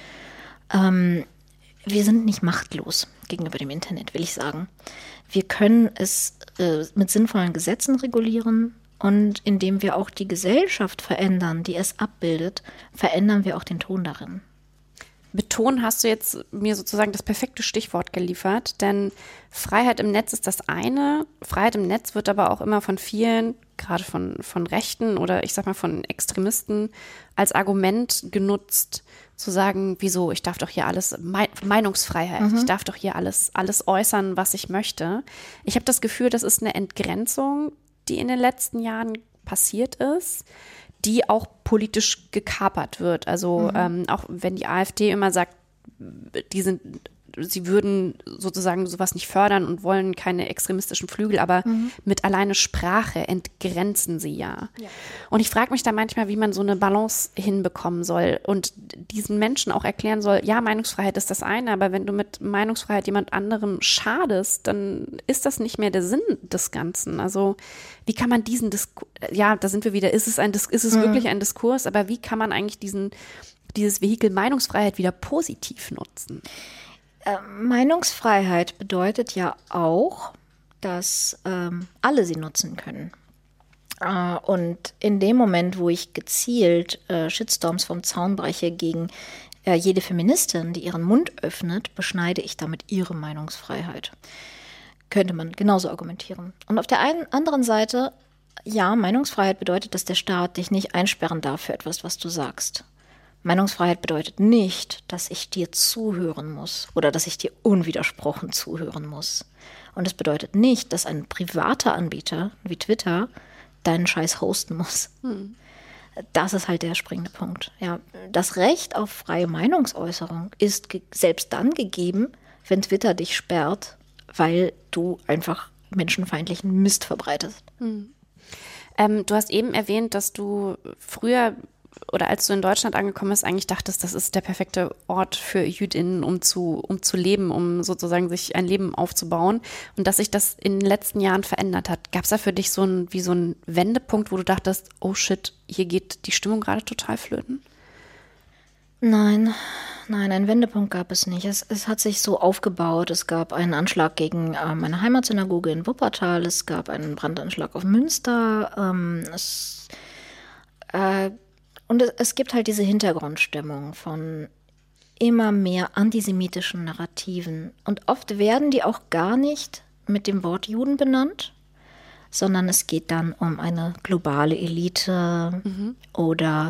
Wir sind nicht machtlos gegenüber dem Internet, will ich sagen. Wir können es mit sinnvollen Gesetzen regulieren und indem wir auch die Gesellschaft verändern, die es abbildet, verändern wir auch den Ton darin. Betonen hast du jetzt mir sozusagen das perfekte Stichwort geliefert, denn Freiheit im Netz ist das eine. Freiheit im Netz wird aber auch immer von vielen, gerade von Rechten oder ich sag mal von Extremisten, als Argument genutzt, zu sagen, wieso, ich darf doch hier alles, Meinungsfreiheit, ich darf doch hier alles äußern, was ich möchte. Ich habe das Gefühl, das ist eine Entgrenzung, die in den letzten Jahren passiert ist, die auch politisch gekapert wird. Also auch wenn die AfD immer sagt, sie würden sozusagen sowas nicht fördern und wollen keine extremistischen Flügel, aber mit alleine Sprache entgrenzen sie ja. Und ich frage mich da manchmal, wie man so eine Balance hinbekommen soll und diesen Menschen auch erklären soll, ja, Meinungsfreiheit ist das eine, aber wenn du mit Meinungsfreiheit jemand anderem schadest, dann ist das nicht mehr der Sinn des Ganzen. Also wie kann man diesen Diskurs, ja, da sind wir wieder, ist es wirklich ein Diskurs, aber wie kann man eigentlich dieses Vehikel Meinungsfreiheit wieder positiv nutzen? Meinungsfreiheit bedeutet ja auch, dass alle sie nutzen können. Und in dem Moment, wo ich gezielt Shitstorms vom Zaun breche gegen jede Feministin, die ihren Mund öffnet, beschneide ich damit ihre Meinungsfreiheit. Könnte man genauso argumentieren. Und auf der anderen Seite, ja, Meinungsfreiheit bedeutet, dass der Staat dich nicht einsperren darf für etwas, was du sagst. Meinungsfreiheit bedeutet nicht, dass ich dir zuhören muss oder dass ich dir unwidersprochen zuhören muss. Und es bedeutet nicht, dass ein privater Anbieter wie Twitter deinen Scheiß hosten muss. Das ist halt der springende Punkt. Ja, das Recht auf freie Meinungsäußerung ist selbst dann gegeben, wenn Twitter dich sperrt, weil du einfach menschenfeindlichen Mist verbreitest. Du hast eben erwähnt, dass du früher oder als du in Deutschland angekommen bist, eigentlich dachtest, das ist der perfekte Ort für JüdInnen, um zu leben, um sozusagen sich ein Leben aufzubauen und dass sich das in den letzten Jahren verändert hat. Gab es da für dich so einen Wendepunkt, wo du dachtest, oh shit, hier geht die Stimmung gerade total flöten? Nein, einen Wendepunkt gab es nicht. Es hat sich so aufgebaut. Es gab einen Anschlag gegen meine Heimatsynagoge in Wuppertal. Es gab einen Brandanschlag auf Münster. Und es gibt halt diese Hintergrundstimmung von immer mehr antisemitischen Narrativen. Und oft werden die auch gar nicht mit dem Wort Juden benannt, sondern es geht dann um eine globale Elite oder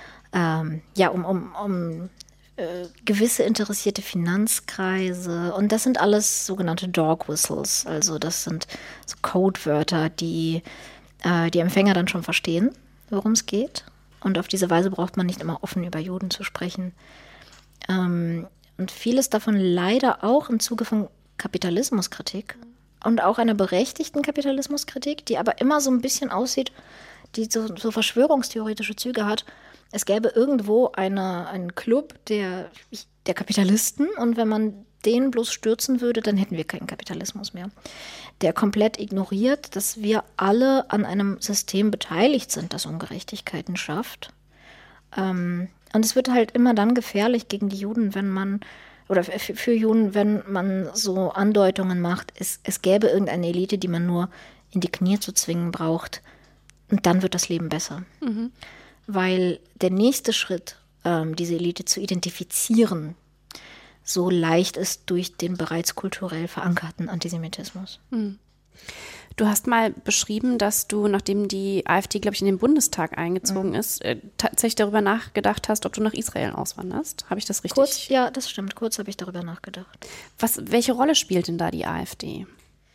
um gewisse interessierte Finanzkreise. Und das sind alles sogenannte Dog Whistles. Also das sind so Codewörter, die die Empfänger dann schon verstehen, worum es geht. Und auf diese Weise braucht man nicht immer offen über Juden zu sprechen. Und vieles davon leider auch im Zuge von Kapitalismuskritik und auch einer berechtigten Kapitalismuskritik, die aber immer so ein bisschen aussieht, die so verschwörungstheoretische Züge hat. Es gäbe irgendwo einen Club der Kapitalisten und wenn man den bloß stürzen würde, dann hätten wir keinen Kapitalismus mehr. Der komplett ignoriert, dass wir alle an einem System beteiligt sind, das Ungerechtigkeiten schafft. Und es wird halt immer dann gefährlich gegen die Juden, für Juden, wenn man so Andeutungen macht, es gäbe irgendeine Elite, die man nur in die Knie zu zwingen braucht. Und dann wird das Leben besser. Weil der nächste Schritt, diese Elite zu identifizieren, so leicht ist durch den bereits kulturell verankerten Antisemitismus. Du hast mal beschrieben, dass du, nachdem die AfD, glaube ich, in den Bundestag eingezogen ist, tatsächlich darüber nachgedacht hast, ob du nach Israel auswanderst. Habe ich das richtig? Kurz, ja, das stimmt. Kurz habe ich darüber nachgedacht. Welche Rolle spielt denn da die AfD?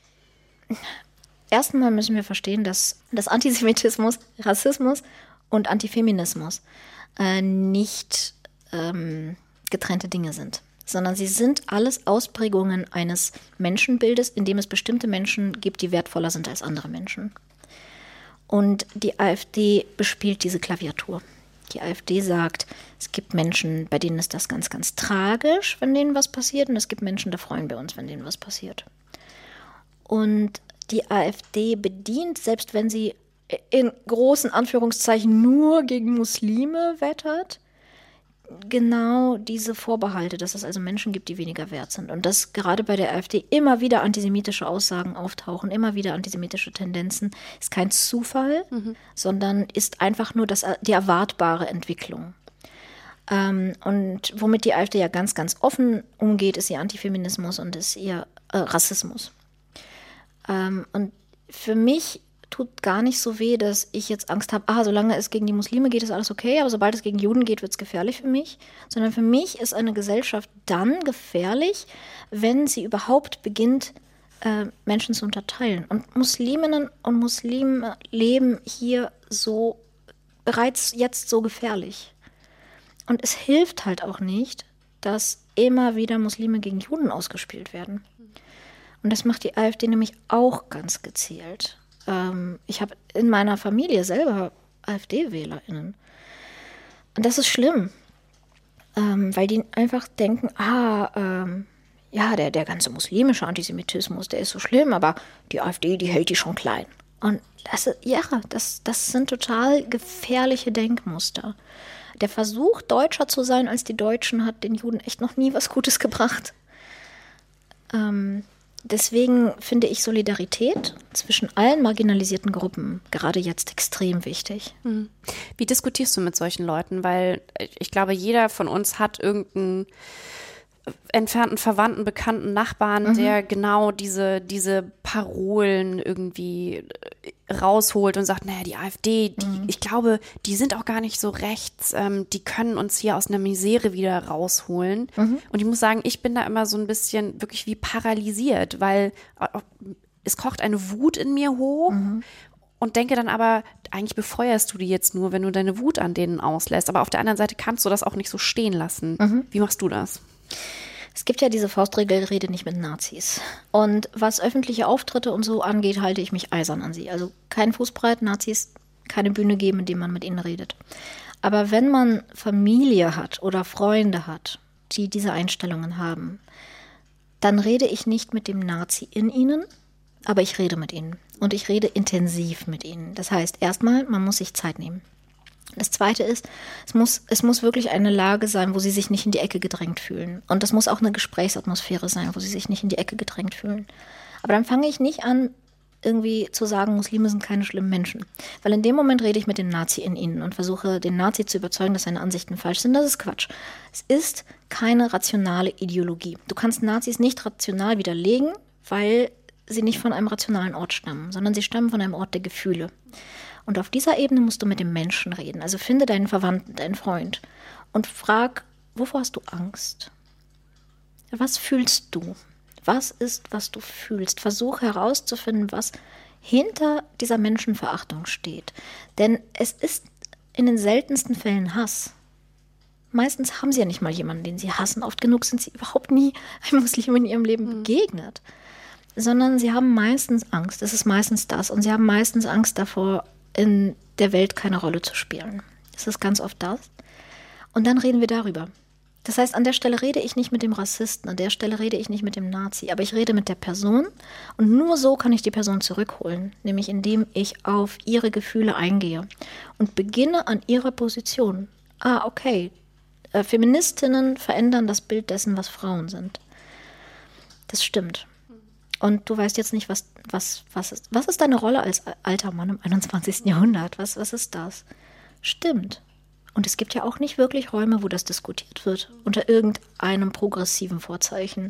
Erstmal müssen wir verstehen, dass Antisemitismus, Rassismus und Antifeminismus nicht getrennte Dinge sind, sondern sie sind alles Ausprägungen eines Menschenbildes, in dem es bestimmte Menschen gibt, die wertvoller sind als andere Menschen. Und die AfD bespielt diese Klaviatur. Die AfD sagt, es gibt Menschen, bei denen ist das ganz, ganz tragisch, wenn denen was passiert, und es gibt Menschen, da freuen wir uns, wenn denen was passiert. Und die AfD bedient, selbst wenn sie in großen Anführungszeichen nur gegen Muslime wettert, genau diese Vorbehalte, dass es also Menschen gibt, die weniger wert sind. Und dass gerade bei der AfD immer wieder antisemitische Aussagen auftauchen, immer wieder antisemitische Tendenzen, ist kein Zufall, sondern ist einfach nur die erwartbare Entwicklung. Und womit die AfD ja ganz, ganz offen umgeht, ist ihr Antifeminismus und ist ihr Rassismus. Und für mich tut gar nicht so weh, dass ich jetzt Angst habe, solange es gegen die Muslime geht, ist alles okay, aber sobald es gegen Juden geht, wird es gefährlich für mich. Sondern für mich ist eine Gesellschaft dann gefährlich, wenn sie überhaupt beginnt, Menschen zu unterteilen. Und Musliminnen und Muslime leben hier so bereits jetzt so gefährlich. Und es hilft halt auch nicht, dass immer wieder Muslime gegen Juden ausgespielt werden. Und das macht die AfD nämlich auch ganz gezielt. Ich habe in meiner Familie selber AfD-WählerInnen. Und das ist schlimm, weil die einfach denken, der ganze muslimische Antisemitismus, der ist so schlimm, aber die AfD, die hält die schon klein. Und das sind total gefährliche Denkmuster. Der Versuch, deutscher zu sein als die Deutschen, hat den Juden echt noch nie was Gutes gebracht. Deswegen finde ich Solidarität zwischen allen marginalisierten Gruppen gerade jetzt extrem wichtig. Wie diskutierst du mit solchen Leuten? Weil ich glaube, jeder von uns hat irgendeinen entfernten Verwandten, Bekannten, Nachbarn, der genau diese Parolen irgendwie rausholt und sagt, naja, die AfD, ich glaube, die sind auch gar nicht so rechts, die können uns hier aus einer Misere wieder rausholen. Und ich muss sagen, ich bin da immer so ein bisschen wirklich wie paralysiert, weil es kocht eine Wut in mir hoch und denke dann aber, eigentlich befeuerst du die jetzt nur, wenn du deine Wut an denen auslässt. Aber auf der anderen Seite kannst du das auch nicht so stehen lassen. Wie machst du das? Es gibt ja diese Faustregel, rede nicht mit Nazis. Und was öffentliche Auftritte und so angeht, halte ich mich eisern an sie. Also kein Fußbreit, Nazis keine Bühne geben, indem man mit ihnen redet. Aber wenn man Familie hat oder Freunde hat, die diese Einstellungen haben, dann rede ich nicht mit dem Nazi in ihnen, aber ich rede mit ihnen. Und ich rede intensiv mit ihnen. Das heißt, erstmal, man muss sich Zeit nehmen. Das Zweite ist, es muss wirklich eine Lage sein, wo sie sich nicht in die Ecke gedrängt fühlen. Und das muss auch eine Gesprächsatmosphäre sein, wo sie sich nicht in die Ecke gedrängt fühlen. Aber dann fange ich nicht an, irgendwie zu sagen, Muslime sind keine schlimmen Menschen. Weil in dem Moment rede ich mit dem Nazi in ihnen und versuche, den Nazi zu überzeugen, dass seine Ansichten falsch sind. Das ist Quatsch. Es ist keine rationale Ideologie. Du kannst Nazis nicht rational widerlegen, weil sie nicht von einem rationalen Ort stammen, sondern sie stammen von einem Ort der Gefühle. Und auf dieser Ebene musst du mit dem Menschen reden. Also finde deinen Verwandten, deinen Freund und frag, wovor hast du Angst? Was fühlst du? Was ist, was du fühlst? Versuch herauszufinden, was hinter dieser Menschenverachtung steht. Denn es ist in den seltensten Fällen Hass. Meistens haben sie ja nicht mal jemanden, den sie hassen. Oft genug sind sie überhaupt nie einem Muslim in ihrem Leben begegnet. Sondern sie haben meistens Angst. Es ist meistens das. Und sie haben meistens Angst davor, in der Welt keine Rolle zu spielen. Das ist ganz oft das. Und dann reden wir darüber. Das heißt, an der Stelle rede ich nicht mit dem Rassisten, an der Stelle rede ich nicht mit dem Nazi, aber ich rede mit der Person und nur so kann ich die Person zurückholen, nämlich indem ich auf ihre Gefühle eingehe und beginne an ihrer Position. Okay, Feministinnen verändern das Bild dessen, was Frauen sind. Das stimmt. Und du weißt jetzt nicht, was ist deine Rolle als alter Mann im 21. Jahrhundert? Was ist das? Stimmt. Und es gibt ja auch nicht wirklich Räume, wo das diskutiert wird, unter irgendeinem progressiven Vorzeichen.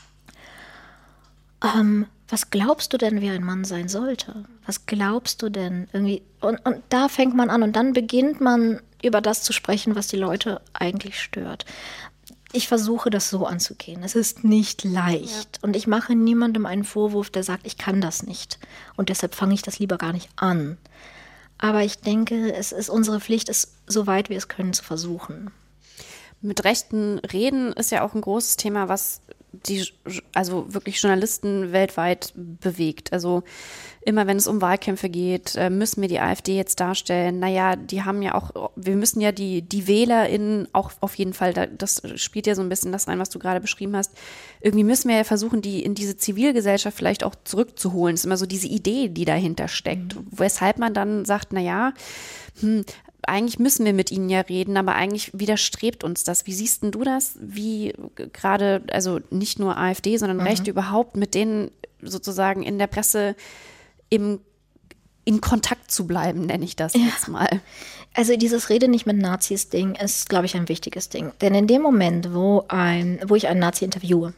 Was glaubst du denn, wie ein Mann sein sollte? Was glaubst du denn irgendwie? Und da fängt man an und dann beginnt man über das zu sprechen, was die Leute eigentlich stört. Ich versuche das so anzugehen. Es ist nicht leicht. Ja. Und ich mache niemandem einen Vorwurf, der sagt, ich kann das nicht. Und deshalb fange ich das lieber gar nicht an. Aber ich denke, es ist unsere Pflicht, es so weit wir es können zu versuchen. Mit rechten Reden ist ja auch ein großes Thema, was also wirklich Journalisten weltweit bewegt. Also immer wenn es um Wahlkämpfe geht, müssen wir die AfD jetzt darstellen. Naja, die haben ja auch, wir müssen ja die WählerInnen auch auf jeden Fall, das spielt ja so ein bisschen das rein, was du gerade beschrieben hast. Irgendwie müssen wir ja versuchen, die in diese Zivilgesellschaft vielleicht auch zurückzuholen. Es ist immer so diese Idee, die dahinter steckt. Weshalb man dann sagt, naja, eigentlich müssen wir mit ihnen ja reden, aber eigentlich widerstrebt uns das. Wie siehst denn du das? Wie gerade, also nicht nur AfD, sondern Rechte überhaupt mit denen sozusagen in der Presse in Kontakt zu bleiben, nenne ich das jetzt mal. Also dieses Rede nicht mit Nazis-Ding ist, glaube ich, ein wichtiges Ding. Denn in dem Moment, wo ich einen Nazi interviewe,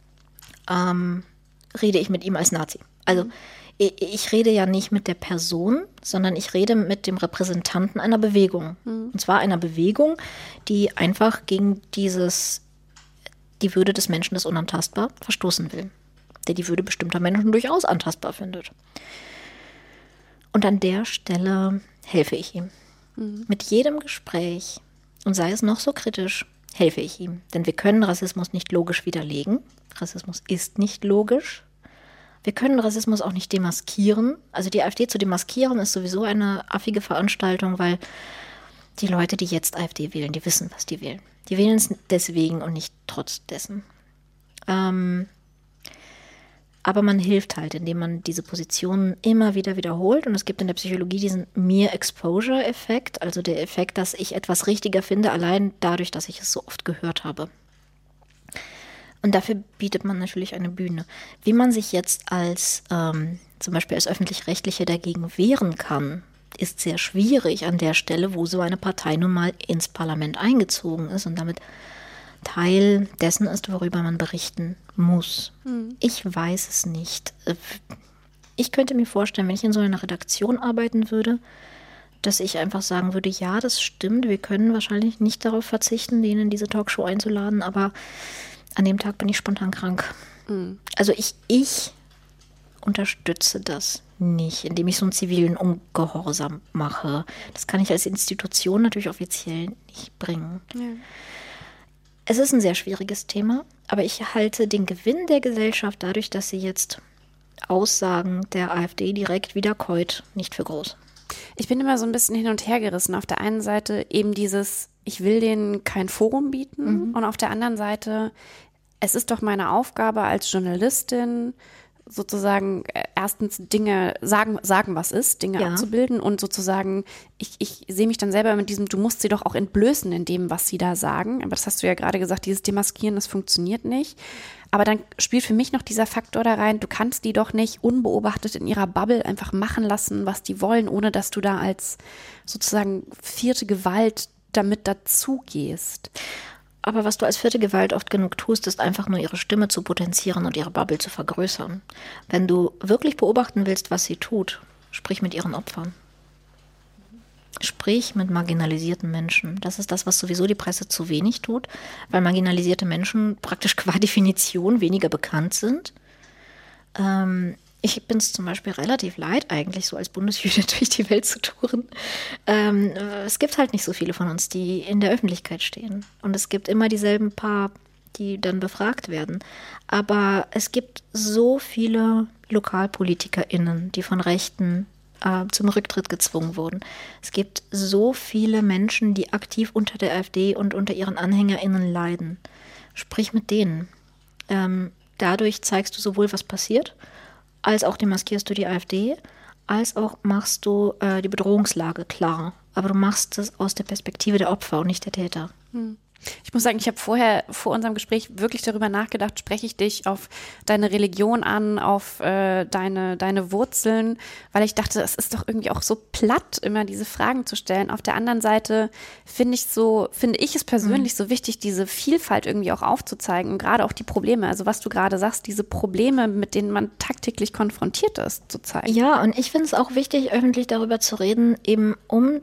rede ich mit ihm als Nazi. Also ich rede ja nicht mit der Person, sondern ich rede mit dem Repräsentanten einer Bewegung. Und zwar einer Bewegung, die einfach gegen die Würde des Menschen ist unantastbar verstoßen will. Der die Würde bestimmter Menschen durchaus antastbar findet. Und an der Stelle helfe ich ihm. Mit jedem Gespräch, und sei es noch so kritisch, helfe ich ihm. Denn wir können Rassismus nicht logisch widerlegen. Rassismus ist nicht logisch. Wir können Rassismus auch nicht demaskieren. Also die AfD zu demaskieren ist sowieso eine affige Veranstaltung, weil die Leute, die jetzt AfD wählen, die wissen, was die wählen. Die wählen es deswegen und nicht trotz dessen. Aber man hilft halt, indem man diese Positionen immer wieder wiederholt. Und es gibt in der Psychologie diesen Mere-Exposure-Effekt, also der Effekt, dass ich etwas richtiger finde, allein dadurch, dass ich es so oft gehört habe. Und dafür bietet man natürlich eine Bühne. Wie man sich jetzt zum Beispiel als Öffentlich-Rechtliche dagegen wehren kann, ist sehr schwierig an der Stelle, wo so eine Partei nun mal ins Parlament eingezogen ist und damit Teil dessen ist, worüber man berichten muss. Ich weiß es nicht. Ich könnte mir vorstellen, wenn ich in so einer Redaktion arbeiten würde, dass ich einfach sagen würde, ja, das stimmt, wir können wahrscheinlich nicht darauf verzichten, den in diese Talkshow einzuladen, aber an dem Tag bin ich spontan krank. Also ich unterstütze das nicht, indem ich so einen zivilen Ungehorsam mache. Das kann ich als Institution natürlich offiziell nicht bringen. Ja. Es ist ein sehr schwieriges Thema, aber ich halte den Gewinn der Gesellschaft dadurch, dass sie jetzt Aussagen der AfD direkt wiederkäut, nicht für groß. Ich bin immer so ein bisschen hin und her gerissen. Auf der einen Seite eben dieses, ich will denen kein Forum bieten und auf der anderen Seite, es ist doch meine Aufgabe als Journalistin, sozusagen erstens Dinge sagen, was ist, Dinge abzubilden und sozusagen, ich sehe mich dann selber mit diesem, du musst sie doch auch entblößen in dem, was sie da sagen. Aber das hast du ja gerade gesagt, dieses Demaskieren, das funktioniert nicht. Aber dann spielt für mich noch dieser Faktor da rein, du kannst die doch nicht unbeobachtet in ihrer Bubble einfach machen lassen, was die wollen, ohne dass du da als sozusagen vierte Gewalt damit dazugehst. Aber was du als vierte Gewalt oft genug tust, ist einfach nur ihre Stimme zu potenzieren und ihre Bubble zu vergrößern. Wenn du wirklich beobachten willst, was sie tut, sprich mit ihren Opfern. Sprich mit marginalisierten Menschen. Das ist das, was sowieso die Presse zu wenig tut, weil marginalisierte Menschen praktisch qua Definition weniger bekannt sind. Ich bin es zum Beispiel relativ leid, eigentlich so als Bundesjüdin durch die Welt zu touren. Es gibt halt nicht so viele von uns, die in der Öffentlichkeit stehen. Und es gibt immer dieselben paar, die dann befragt werden. Aber es gibt so viele LokalpolitikerInnen, die von Rechten zum Rücktritt gezwungen wurden. Es gibt so viele Menschen, die aktiv unter der AfD und unter ihren AnhängerInnen leiden. Sprich mit denen. Dadurch zeigst du sowohl, was passiert, als auch demaskierst du die AfD, als auch machst du die Bedrohungslage klar. Aber du machst es aus der Perspektive der Opfer und nicht der Täter. Ich muss sagen, ich habe vorher vor unserem Gespräch wirklich darüber nachgedacht, spreche ich dich auf deine Religion an, auf deine Wurzeln, weil ich dachte, es ist doch irgendwie auch so platt, immer diese Fragen zu stellen. Auf der anderen Seite finde ich es persönlich so wichtig, diese Vielfalt irgendwie auch aufzuzeigen und gerade auch die Probleme, also was du gerade sagst, diese Probleme, mit denen man tagtäglich konfrontiert ist, zu zeigen. Ja, und ich finde es auch wichtig, öffentlich darüber zu reden, eben um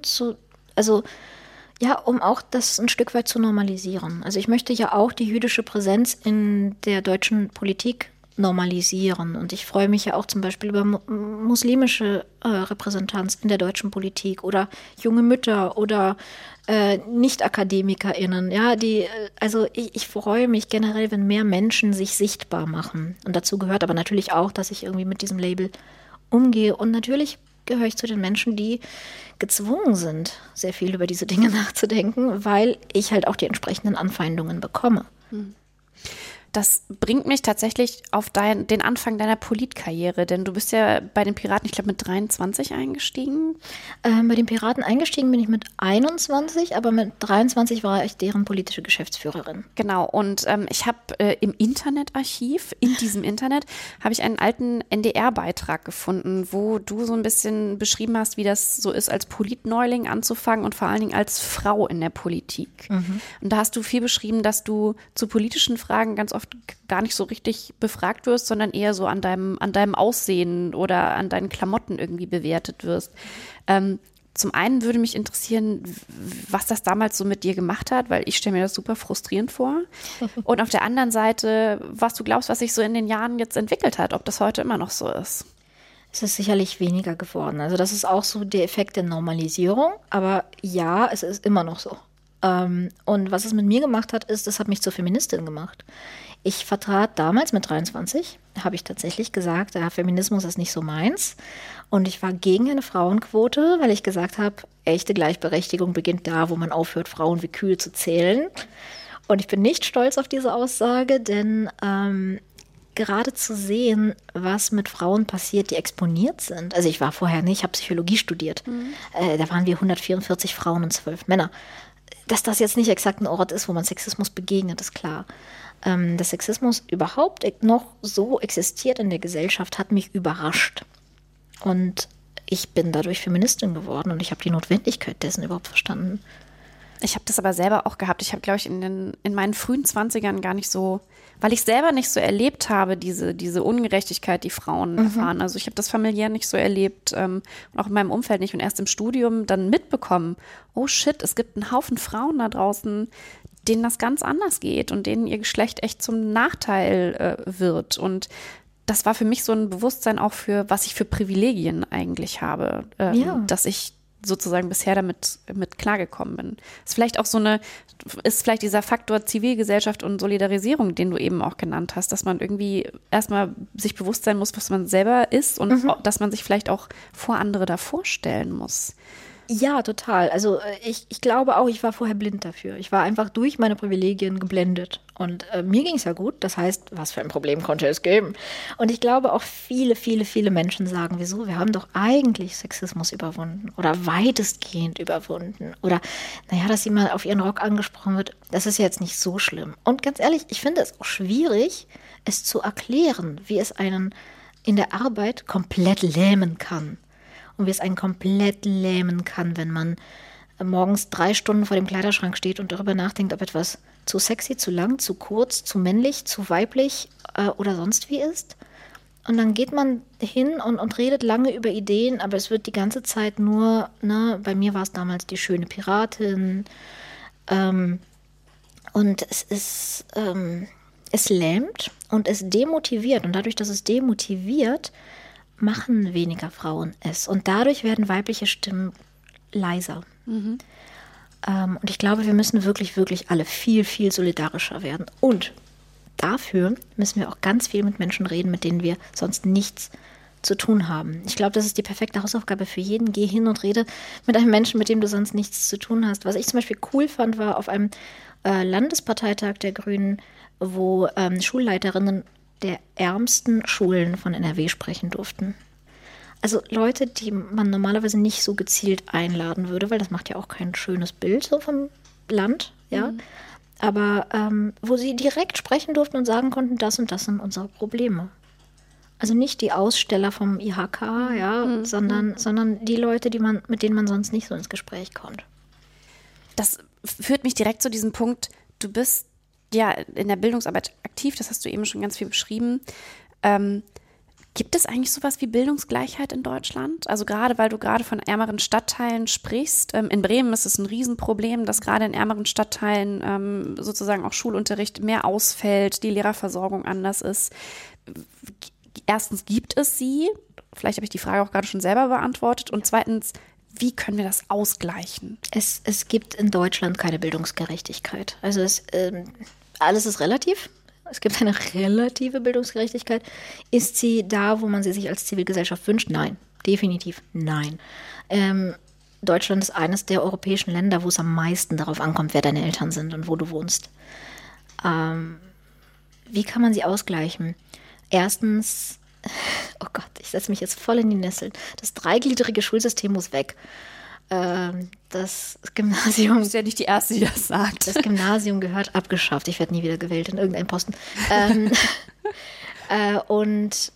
auch das ein Stück weit zu normalisieren. Also ich möchte ja auch die jüdische Präsenz in der deutschen Politik normalisieren. Und ich freue mich ja auch zum Beispiel über muslimische Repräsentanz in der deutschen Politik oder junge Mütter oder Nicht-AkademikerInnen. Ja, ich freue mich generell, wenn mehr Menschen sich sichtbar machen. Und dazu gehört aber natürlich auch, dass ich irgendwie mit diesem Label umgehe. Und natürlich gehöre ich zu den Menschen, die gezwungen sind, sehr viel über diese Dinge nachzudenken, weil ich halt auch die entsprechenden Anfeindungen bekomme. Das bringt mich tatsächlich auf den Anfang deiner Politkarriere, denn du bist ja bei den Piraten, ich glaube, mit 23 eingestiegen. Bei den Piraten eingestiegen bin ich mit 21, aber mit 23 war ich deren politische Geschäftsführerin. Genau, und ich habe im Internetarchiv, in diesem Internet, habe ich einen alten NDR-Beitrag gefunden, wo du so ein bisschen beschrieben hast, wie das so ist, als Politneuling anzufangen und vor allen Dingen als Frau in der Politik. Und da hast du viel beschrieben, dass du zu politischen Fragen ganz oft gar nicht so richtig befragt wirst, sondern eher so an deinem Aussehen oder an deinen Klamotten irgendwie bewertet wirst. Zum einen würde mich interessieren, was das damals so mit dir gemacht hat, weil ich stelle mir das super frustrierend vor. Und auf der anderen Seite, was du glaubst, was sich so in den Jahren jetzt entwickelt hat, ob das heute immer noch so ist. Es ist sicherlich weniger geworden. Also das ist auch so der Effekt der Normalisierung. Aber ja, es ist immer noch so. Und was es mit mir gemacht hat, ist, es hat mich zur Feministin gemacht. Ich vertrat damals mit 23, habe ich tatsächlich gesagt, ja, Feminismus ist nicht so meins. Und ich war gegen eine Frauenquote, weil ich gesagt habe, echte Gleichberechtigung beginnt da, wo man aufhört, Frauen wie Kühe zu zählen. Und ich bin nicht stolz auf diese Aussage, denn gerade zu sehen, was mit Frauen passiert, die exponiert sind. Also ich war vorher nicht, ich habe Psychologie studiert. Da waren wir 144 Frauen und 12 Männer. Dass das jetzt nicht exakt ein Ort ist, wo man Sexismus begegnet, ist klar. Dass Sexismus überhaupt noch so existiert in der Gesellschaft, hat mich überrascht. Und ich bin dadurch Feministin geworden und ich habe die Notwendigkeit dessen überhaupt verstanden. Ich habe das aber selber auch gehabt. Ich habe, glaube ich, in meinen frühen 20ern gar nicht so, weil ich selber nicht so erlebt habe, diese Ungerechtigkeit, die Frauen erfahren. Also ich habe das familiär nicht so erlebt und auch in meinem Umfeld nicht. Und erst im Studium dann mitbekommen, oh shit, es gibt einen Haufen Frauen da draußen, denen das ganz anders geht und denen ihr Geschlecht echt zum Nachteil wird. Und das war für mich so ein Bewusstsein auch für, was ich für Privilegien eigentlich habe, dass ich sozusagen bisher damit klargekommen bin. Ist vielleicht auch ist vielleicht dieser Faktor Zivilgesellschaft und Solidarisierung, den du eben auch genannt hast, dass man irgendwie erstmal sich bewusst sein muss, was man selber ist und dass man sich vielleicht auch vor andere davor stellen muss. Ja, total. Also ich glaube auch, ich war vorher blind dafür. Ich war einfach durch meine Privilegien geblendet. Und mir ging es ja gut. Das heißt, was für ein Problem konnte es geben? Und ich glaube auch viele, viele, viele Menschen sagen, wieso? Wir haben doch eigentlich Sexismus überwunden oder weitestgehend überwunden. Oder, naja, dass jemand auf ihren Rock angesprochen wird, das ist jetzt nicht so schlimm. Und ganz ehrlich, ich finde es auch schwierig, es zu erklären, wie es einen in der Arbeit komplett lähmen kann. Und wie es einen komplett lähmen kann, wenn man morgens 3 Stunden vor dem Kleiderschrank steht und darüber nachdenkt, ob etwas zu sexy, zu lang, zu kurz, zu männlich, zu weiblich oder sonst wie ist. Und dann geht man hin und redet lange über Ideen, aber es wird die ganze Zeit nur, bei mir war es damals die schöne Piratin. Und es lähmt und es demotiviert. Und dadurch, dass es demotiviert, machen weniger Frauen es. Und dadurch werden weibliche Stimmen leiser. Und ich glaube, wir müssen wirklich, wirklich alle viel, viel solidarischer werden. Und dafür müssen wir auch ganz viel mit Menschen reden, mit denen wir sonst nichts zu tun haben. Ich glaube, das ist die perfekte Hausaufgabe für jeden. Geh hin und rede mit einem Menschen, mit dem du sonst nichts zu tun hast. Was ich zum Beispiel cool fand, war auf einem Landesparteitag der Grünen, wo Schulleiterinnen der ärmsten Schulen von NRW sprechen durften. Also Leute, die man normalerweise nicht so gezielt einladen würde, weil das macht ja auch kein schönes Bild so vom Land, ja. Aber wo sie direkt sprechen durften und sagen konnten, das und das sind unsere Probleme. Also nicht die Aussteller vom IHK, ja, sondern die Leute, mit denen man sonst nicht so ins Gespräch kommt. Das führt mich direkt zu diesem Punkt, du bist ja in der Bildungsarbeit aktiv, das hast du eben schon ganz viel beschrieben. Gibt es eigentlich sowas wie Bildungsgleichheit in Deutschland? Also gerade, weil du gerade von ärmeren Stadtteilen sprichst. In Bremen ist es ein Riesenproblem, dass gerade in ärmeren Stadtteilen sozusagen auch Schulunterricht mehr ausfällt, die Lehrerversorgung anders ist. Erstens, gibt es sie? Vielleicht habe ich die Frage auch gerade schon selber beantwortet. Und zweitens, wie können wir das ausgleichen? Es gibt in Deutschland keine Bildungsgerechtigkeit. Also alles ist relativ. Es gibt eine relative Bildungsgerechtigkeit. Ist sie da, wo man sie sich als Zivilgesellschaft wünscht? Nein, definitiv nein. Deutschland ist eines der europäischen Länder, wo es am meisten darauf ankommt, wer deine Eltern sind und wo du wohnst. Wie kann man sie ausgleichen? Erstens, oh Gott, ich setze mich jetzt voll in die Nesseln. Das dreigliedrige Schulsystem muss weg. Das Gymnasium. Du bist ja nicht die Erste, die das sagt. Das Gymnasium gehört abgeschafft. Ich werde nie wieder gewählt in irgendeinem Posten. Und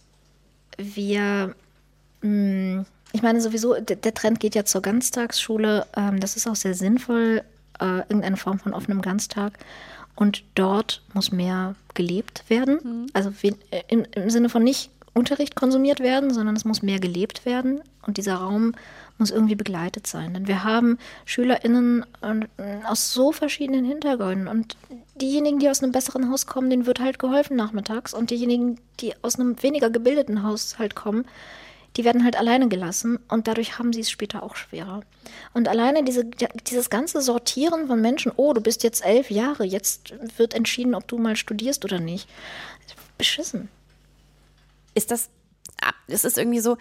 ich meine sowieso, der Trend geht ja zur Ganztagsschule. Das ist auch sehr sinnvoll, irgendeine Form von offenem Ganztag. Und dort muss mehr gelebt werden. Also im Sinne von nicht Unterricht konsumiert werden, sondern es muss mehr gelebt werden. Und dieser Raum muss irgendwie begleitet sein. Denn wir haben SchülerInnen aus so verschiedenen Hintergründen. Und diejenigen, die aus einem besseren Haus kommen, denen wird halt geholfen nachmittags. Und diejenigen, die aus einem weniger gebildeten Haushalt kommen, die werden halt alleine gelassen und dadurch haben sie es später auch schwerer. Und alleine dieses ganze Sortieren von Menschen, oh, du bist jetzt 11 Jahre, jetzt wird entschieden, ob du mal studierst oder nicht. Beschissen. Es ist irgendwie so,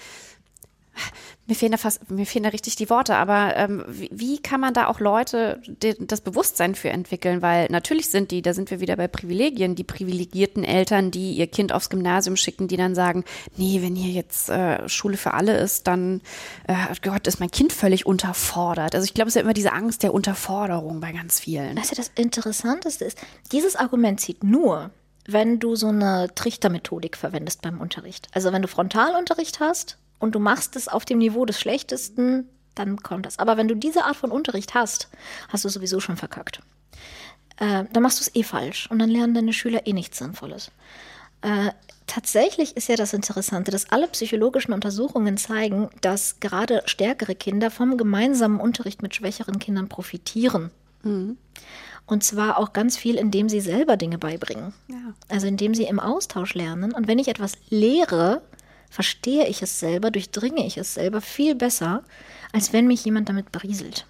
mir fehlen da richtig die Worte, aber wie kann man da auch Leute das Bewusstsein für entwickeln? Weil natürlich da sind wir wieder bei Privilegien, die privilegierten Eltern, die ihr Kind aufs Gymnasium schicken, die dann sagen, nee, wenn hier jetzt Schule für alle ist, dann ist mein Kind völlig unterfordert. Also ich glaube, es ist ja immer diese Angst der Unterforderung bei ganz vielen. Was ja das Interessanteste ist, dieses Argument zieht nur, wenn du so eine Trichtermethodik verwendest beim Unterricht. Also wenn du Frontalunterricht hast und du machst es auf dem Niveau des Schlechtesten, dann kommt das. Aber wenn du diese Art von Unterricht hast, hast du sowieso schon verkackt. Dann machst du es falsch und dann lernen deine Schüler nichts Sinnvolles. Tatsächlich ist ja das Interessante, dass alle psychologischen Untersuchungen zeigen, dass gerade stärkere Kinder vom gemeinsamen Unterricht mit schwächeren Kindern profitieren. Mhm. Und zwar auch ganz viel, indem sie selber Dinge beibringen. Ja. Also indem sie im Austausch lernen. Und wenn ich etwas lehre, verstehe ich es selber, durchdringe ich es selber viel besser, als wenn mich jemand damit berieselt.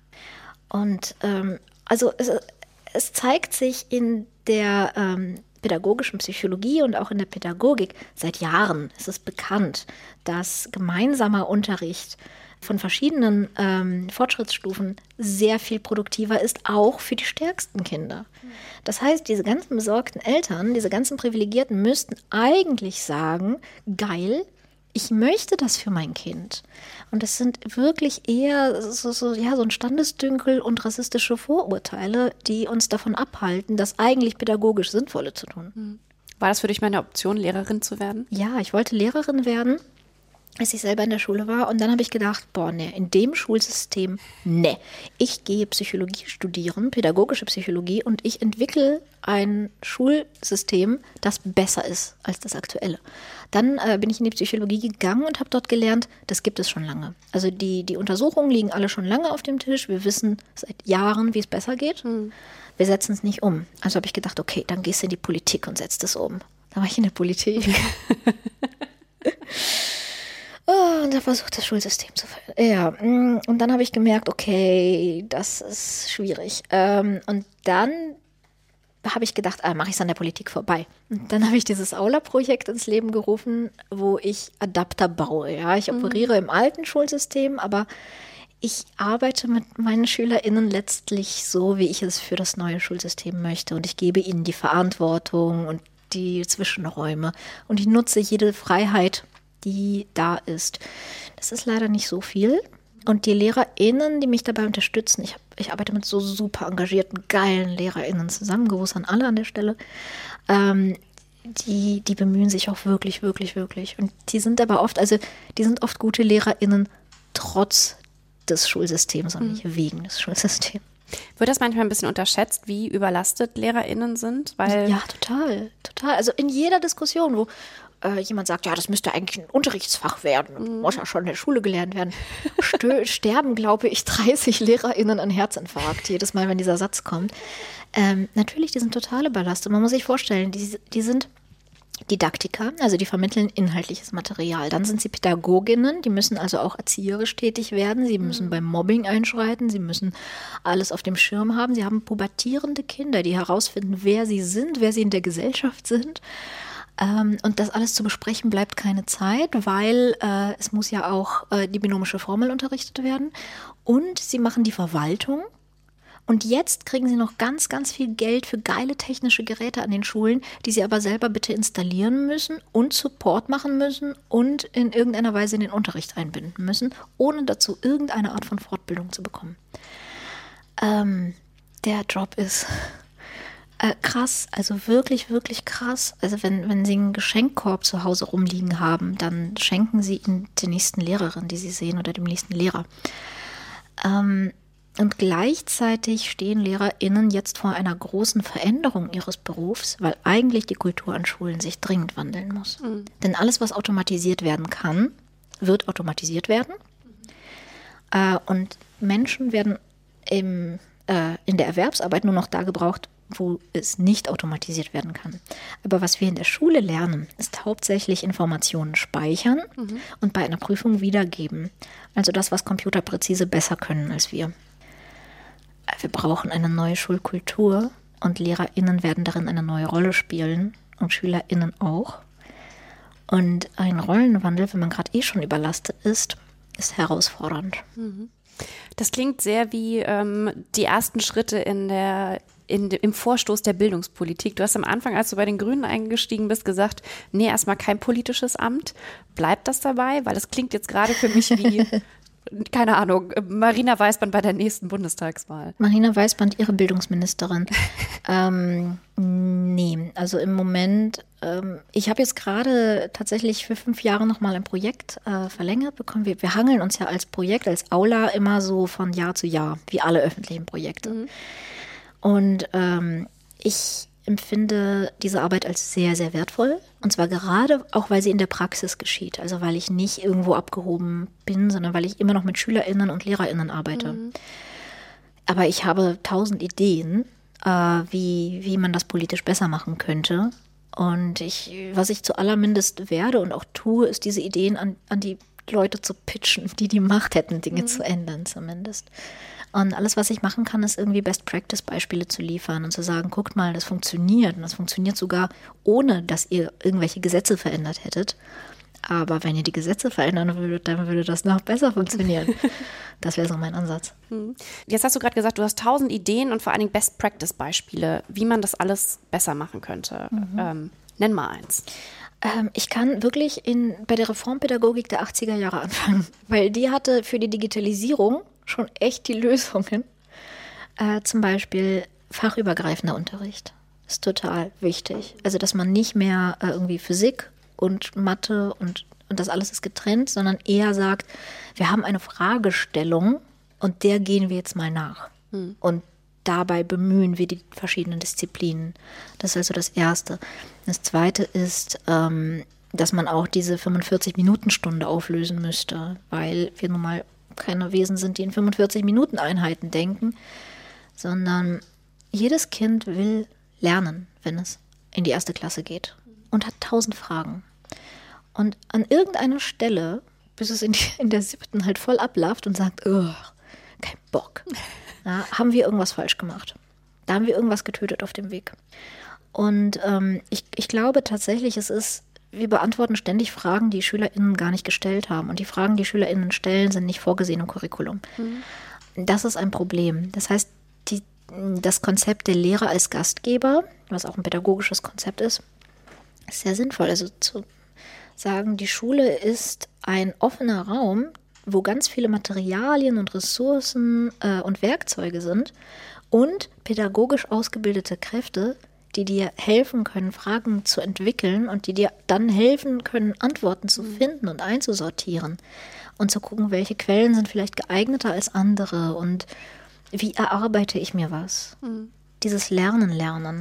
Und also es zeigt sich in der pädagogischen Psychologie und auch in der Pädagogik seit Jahren. Es ist bekannt, dass gemeinsamer Unterricht von verschiedenen Fortschrittsstufen sehr viel produktiver ist, auch für die stärksten Kinder. Das heißt, diese ganzen besorgten Eltern, diese ganzen Privilegierten müssten eigentlich sagen, geil, ich möchte das für mein Kind. Und das sind wirklich eher so ein Standesdünkel und rassistische Vorurteile, die uns davon abhalten, das eigentlich pädagogisch Sinnvolle zu tun. War das für dich mal eine Option, Lehrerin zu werden? Ja, ich wollte Lehrerin werden, als ich selber in der Schule war. Und dann habe ich gedacht, in dem Schulsystem, ich gehe Psychologie studieren, pädagogische Psychologie, und ich entwickle ein Schulsystem, das besser ist als das aktuelle. Dann bin ich in die Psychologie gegangen und habe dort gelernt, das gibt es schon lange. Also die Untersuchungen liegen alle schon lange auf dem Tisch. Wir wissen seit Jahren, wie es besser geht. Wir setzen es nicht um. Also habe ich gedacht, okay, dann gehst du in die Politik und setzt es um. Dann war ich in der Politik. Und habe versucht, das Schulsystem zu verändern. Ja, und dann habe ich gemerkt, okay, das ist schwierig. Und dann habe ich gedacht, mache ich es an der Politik vorbei. Und dann habe ich dieses Aula-Projekt ins Leben gerufen, wo ich Adapter baue. Ja, ich operiere im alten Schulsystem, aber ich arbeite mit meinen SchülerInnen letztlich so, wie ich es für das neue Schulsystem möchte. Und ich gebe ihnen die Verantwortung und die Zwischenräume. Und ich nutze jede Freiheit, die da ist. Das ist leider nicht so viel. Und die LehrerInnen, die mich dabei unterstützen, ich arbeite mit so super engagierten, geilen LehrerInnen zusammen, Gruß an alle an der Stelle, die bemühen sich auch wirklich, wirklich, wirklich. Und die sind aber oft gute LehrerInnen trotz des Schulsystems und nicht wegen des Schulsystems. Wird das manchmal ein bisschen unterschätzt, wie überlastet LehrerInnen sind? Ja, total. Also in jeder Diskussion, wo jemand sagt, ja, das müsste eigentlich ein Unterrichtsfach werden, muss ja schon in der Schule gelernt werden, sterben, glaube ich, 30 LehrerInnen an Herzinfarkt, jedes Mal, wenn dieser Satz kommt. Natürlich, die sind total überlastet. Man muss sich vorstellen, die sind Didaktiker, also die vermitteln inhaltliches Material. Dann sind sie Pädagoginnen, die müssen also auch erzieherisch tätig werden. Sie müssen beim Mobbing einschreiten, sie müssen alles auf dem Schirm haben. Sie haben pubertierende Kinder, die herausfinden, wer sie sind, wer sie in der Gesellschaft sind. Und das alles zu besprechen bleibt keine Zeit, weil es muss ja auch die binomische Formel unterrichtet werden. Und sie machen die Verwaltung. Und jetzt kriegen sie noch ganz, ganz viel Geld für geile technische Geräte an den Schulen, die sie aber selber bitte installieren müssen und Support machen müssen und in irgendeiner Weise in den Unterricht einbinden müssen, ohne dazu irgendeine Art von Fortbildung zu bekommen. Der Job ist krass, also wirklich, wirklich krass. Also wenn sie einen Geschenkkorb zu Hause rumliegen haben, dann schenken sie ihn der nächsten Lehrerin, die sie sehen, oder dem nächsten Lehrer. Und gleichzeitig stehen LehrerInnen jetzt vor einer großen Veränderung ihres Berufs, weil eigentlich die Kultur an Schulen sich dringend wandeln muss. Denn alles, was automatisiert werden kann, wird automatisiert werden. Und Menschen werden in der Erwerbsarbeit nur noch da gebraucht, wo es nicht automatisiert werden kann. Aber was wir in der Schule lernen, ist hauptsächlich Informationen speichern und bei einer Prüfung wiedergeben. Also das, was Computer präzise besser können als wir. Wir brauchen eine neue Schulkultur und LehrerInnen werden darin eine neue Rolle spielen und SchülerInnen auch. Und ein Rollenwandel, wenn man gerade schon überlastet ist herausfordernd. Das klingt sehr wie die ersten Schritte im Vorstoß der Bildungspolitik. Du hast am Anfang, als du bei den Grünen eingestiegen bist, gesagt, nee, erstmal kein politisches Amt. Bleibt das dabei? Weil das klingt jetzt gerade für mich wie, keine Ahnung, Marina Weißband bei der nächsten Bundestagswahl. Marina Weißband, ihre Bildungsministerin. Nee, also im Moment, ich habe jetzt gerade tatsächlich für 5 Jahre nochmal ein Projekt verlängert bekommen. Wir hangeln uns ja als Projekt, als Aula immer so von Jahr zu Jahr, wie alle öffentlichen Projekte. Und ich empfinde diese Arbeit als sehr, sehr wertvoll. Und zwar gerade auch, weil sie in der Praxis geschieht. Also weil ich nicht irgendwo abgehoben bin, sondern weil ich immer noch mit SchülerInnen und LehrerInnen arbeite. Aber ich habe 1000 Ideen, wie man das politisch besser machen könnte. Und was ich zuallermindest werde und auch tue, ist diese Ideen an die Leute zu pitchen, die Macht hätten, Dinge zu ändern zumindest. Und alles, was ich machen kann, ist irgendwie Best-Practice-Beispiele zu liefern und zu sagen, guckt mal, das funktioniert. Und das funktioniert sogar, ohne dass ihr irgendwelche Gesetze verändert hättet. Aber wenn ihr die Gesetze verändern würdet, dann würde das noch besser funktionieren. Das wäre so mein Ansatz. Jetzt hast du gerade gesagt, du hast 1000 Ideen und vor allen Dingen Best-Practice-Beispiele, wie man das alles besser machen könnte. Nenn mal eins. Ich kann wirklich bei der Reformpädagogik der 80er Jahre anfangen, weil die hatte für die Digitalisierung schon echt die Lösungen. Zum Beispiel fachübergreifender Unterricht ist total wichtig. Also, dass man nicht mehr irgendwie Physik und Mathe und das alles ist getrennt, sondern eher sagt, wir haben eine Fragestellung und der gehen wir jetzt mal nach. Und dabei bemühen wir die verschiedenen Disziplinen. Das ist also das Erste. Das Zweite ist, dass man auch diese 45-Minuten-Stunde auflösen müsste, weil wir nun mal keine Wesen sind, die in 45-Minuten-Einheiten denken, sondern jedes Kind will lernen, wenn es in die 1. Klasse geht und hat 1000 Fragen. Und an irgendeiner Stelle, bis es in der 7. halt voll ablauft und sagt, kein Bock, haben wir irgendwas falsch gemacht. Da haben wir irgendwas getötet auf dem Weg. Und ich glaube tatsächlich, wir beantworten ständig Fragen, die SchülerInnen gar nicht gestellt haben. Und die Fragen, die SchülerInnen stellen, sind nicht vorgesehen im Curriculum. Das ist ein Problem. Das heißt, das Konzept der Lehrer als Gastgeber, was auch ein pädagogisches Konzept ist sehr sinnvoll. Also zu sagen, die Schule ist ein offener Raum, wo ganz viele Materialien und Ressourcen und Werkzeuge sind und pädagogisch ausgebildete Kräfte, die dir helfen können, Fragen zu entwickeln und die dir dann helfen können, Antworten zu finden und einzusortieren und zu gucken, welche Quellen sind vielleicht geeigneter als andere und wie erarbeite ich mir was. Dieses Lernen.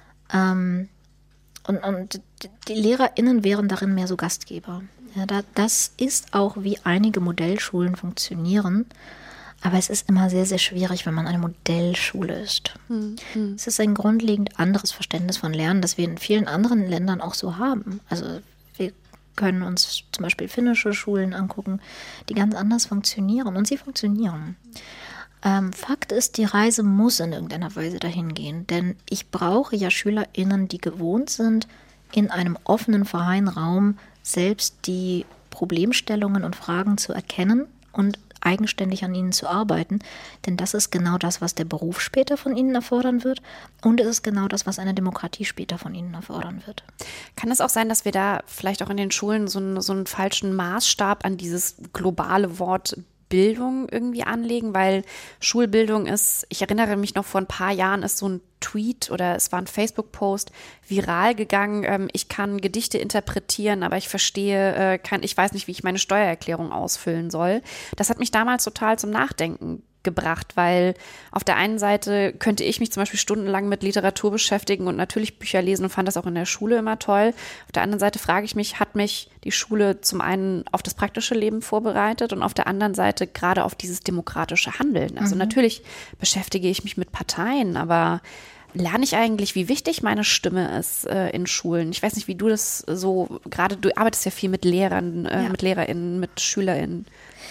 Und die LehrerInnen wären darin mehr so Gastgeber. Ja, das ist auch, wie einige Modellschulen funktionieren. Aber es ist immer sehr, sehr schwierig, wenn man eine Modellschule ist. Es ist ein grundlegend anderes Verständnis von Lernen, das wir in vielen anderen Ländern auch so haben. Also wir können uns zum Beispiel finnische Schulen angucken, die ganz anders funktionieren. Und sie funktionieren. Fakt ist, die Reise muss in irgendeiner Weise dahin gehen. Denn ich brauche ja SchülerInnen, die gewohnt sind, in einem offenen, freien Raum selbst die Problemstellungen und Fragen zu erkennen und eigenständig an ihnen zu arbeiten, denn das ist genau das, was der Beruf später von ihnen erfordern wird und es ist genau das, was eine Demokratie später von ihnen erfordern wird. Kann es auch sein, dass wir da vielleicht auch in den Schulen so einen falschen Maßstab an dieses globale Wort Bildung irgendwie anlegen, weil Schulbildung ist, ich erinnere mich noch, vor ein paar Jahren ist so ein Tweet oder es war ein Facebook-Post viral gegangen. Ich kann Gedichte interpretieren, aber ich verstehe, ich weiß nicht, wie ich meine Steuererklärung ausfüllen soll. Das hat mich damals total zum Nachdenken gebracht, weil auf der einen Seite könnte ich mich zum Beispiel stundenlang mit Literatur beschäftigen und natürlich Bücher lesen und fand das auch in der Schule immer toll. Auf der anderen Seite frage ich mich, hat mich die Schule zum einen auf das praktische Leben vorbereitet und auf der anderen Seite gerade auf dieses demokratische Handeln? Also natürlich beschäftige ich mich mit Parteien, aber lerne ich eigentlich, wie wichtig meine Stimme ist in Schulen? Ich weiß nicht, wie du das so, gerade du arbeitest ja viel mit Lehrern, mit LehrerInnen, mit SchülerInnen.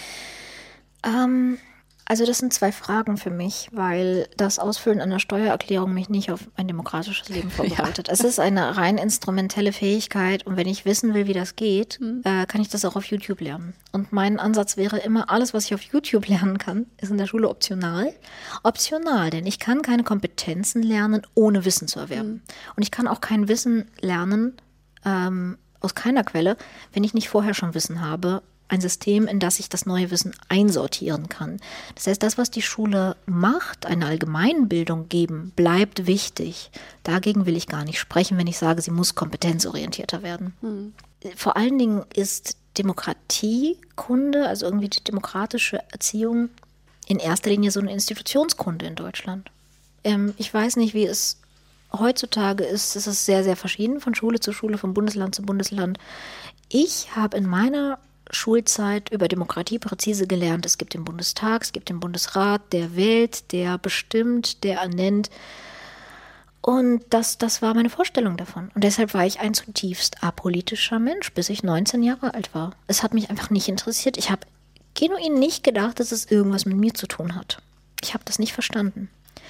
Also das sind 2 Fragen für mich, weil das Ausfüllen einer Steuererklärung mich nicht auf ein demokratisches Leben vorbereitet. Es ist eine rein instrumentelle Fähigkeit und wenn ich wissen will, wie das geht, kann ich das auch auf YouTube lernen. Und mein Ansatz wäre immer, alles, was ich auf YouTube lernen kann, ist in der Schule optional. Optional, denn ich kann keine Kompetenzen lernen, ohne Wissen zu erwerben. Und ich kann auch kein Wissen lernen aus keiner Quelle, wenn ich nicht vorher schon Wissen habe, ein System, in das ich das neue Wissen einsortieren kann. Das heißt, das, was die Schule macht, eine Allgemeinbildung geben, bleibt wichtig. Dagegen will ich gar nicht sprechen, wenn ich sage, sie muss kompetenzorientierter werden. Vor allen Dingen ist Demokratiekunde, also irgendwie die demokratische Erziehung, in erster Linie so eine Institutionskunde in Deutschland. Ich weiß nicht, wie es heutzutage ist. Es ist sehr, sehr verschieden von Schule zu Schule, von Bundesland zu Bundesland. Ich habe in meiner Schulzeit über Demokratie präzise gelernt. Es gibt den Bundestag, es gibt den Bundesrat, der wählt, der bestimmt, der ernennt. Und das war meine Vorstellung davon. Und deshalb war ich ein zutiefst apolitischer Mensch, bis ich 19 Jahre alt war. Es hat mich einfach nicht interessiert. Ich habe genuin nicht gedacht, dass es irgendwas mit mir zu tun hat. Ich habe das nicht verstanden.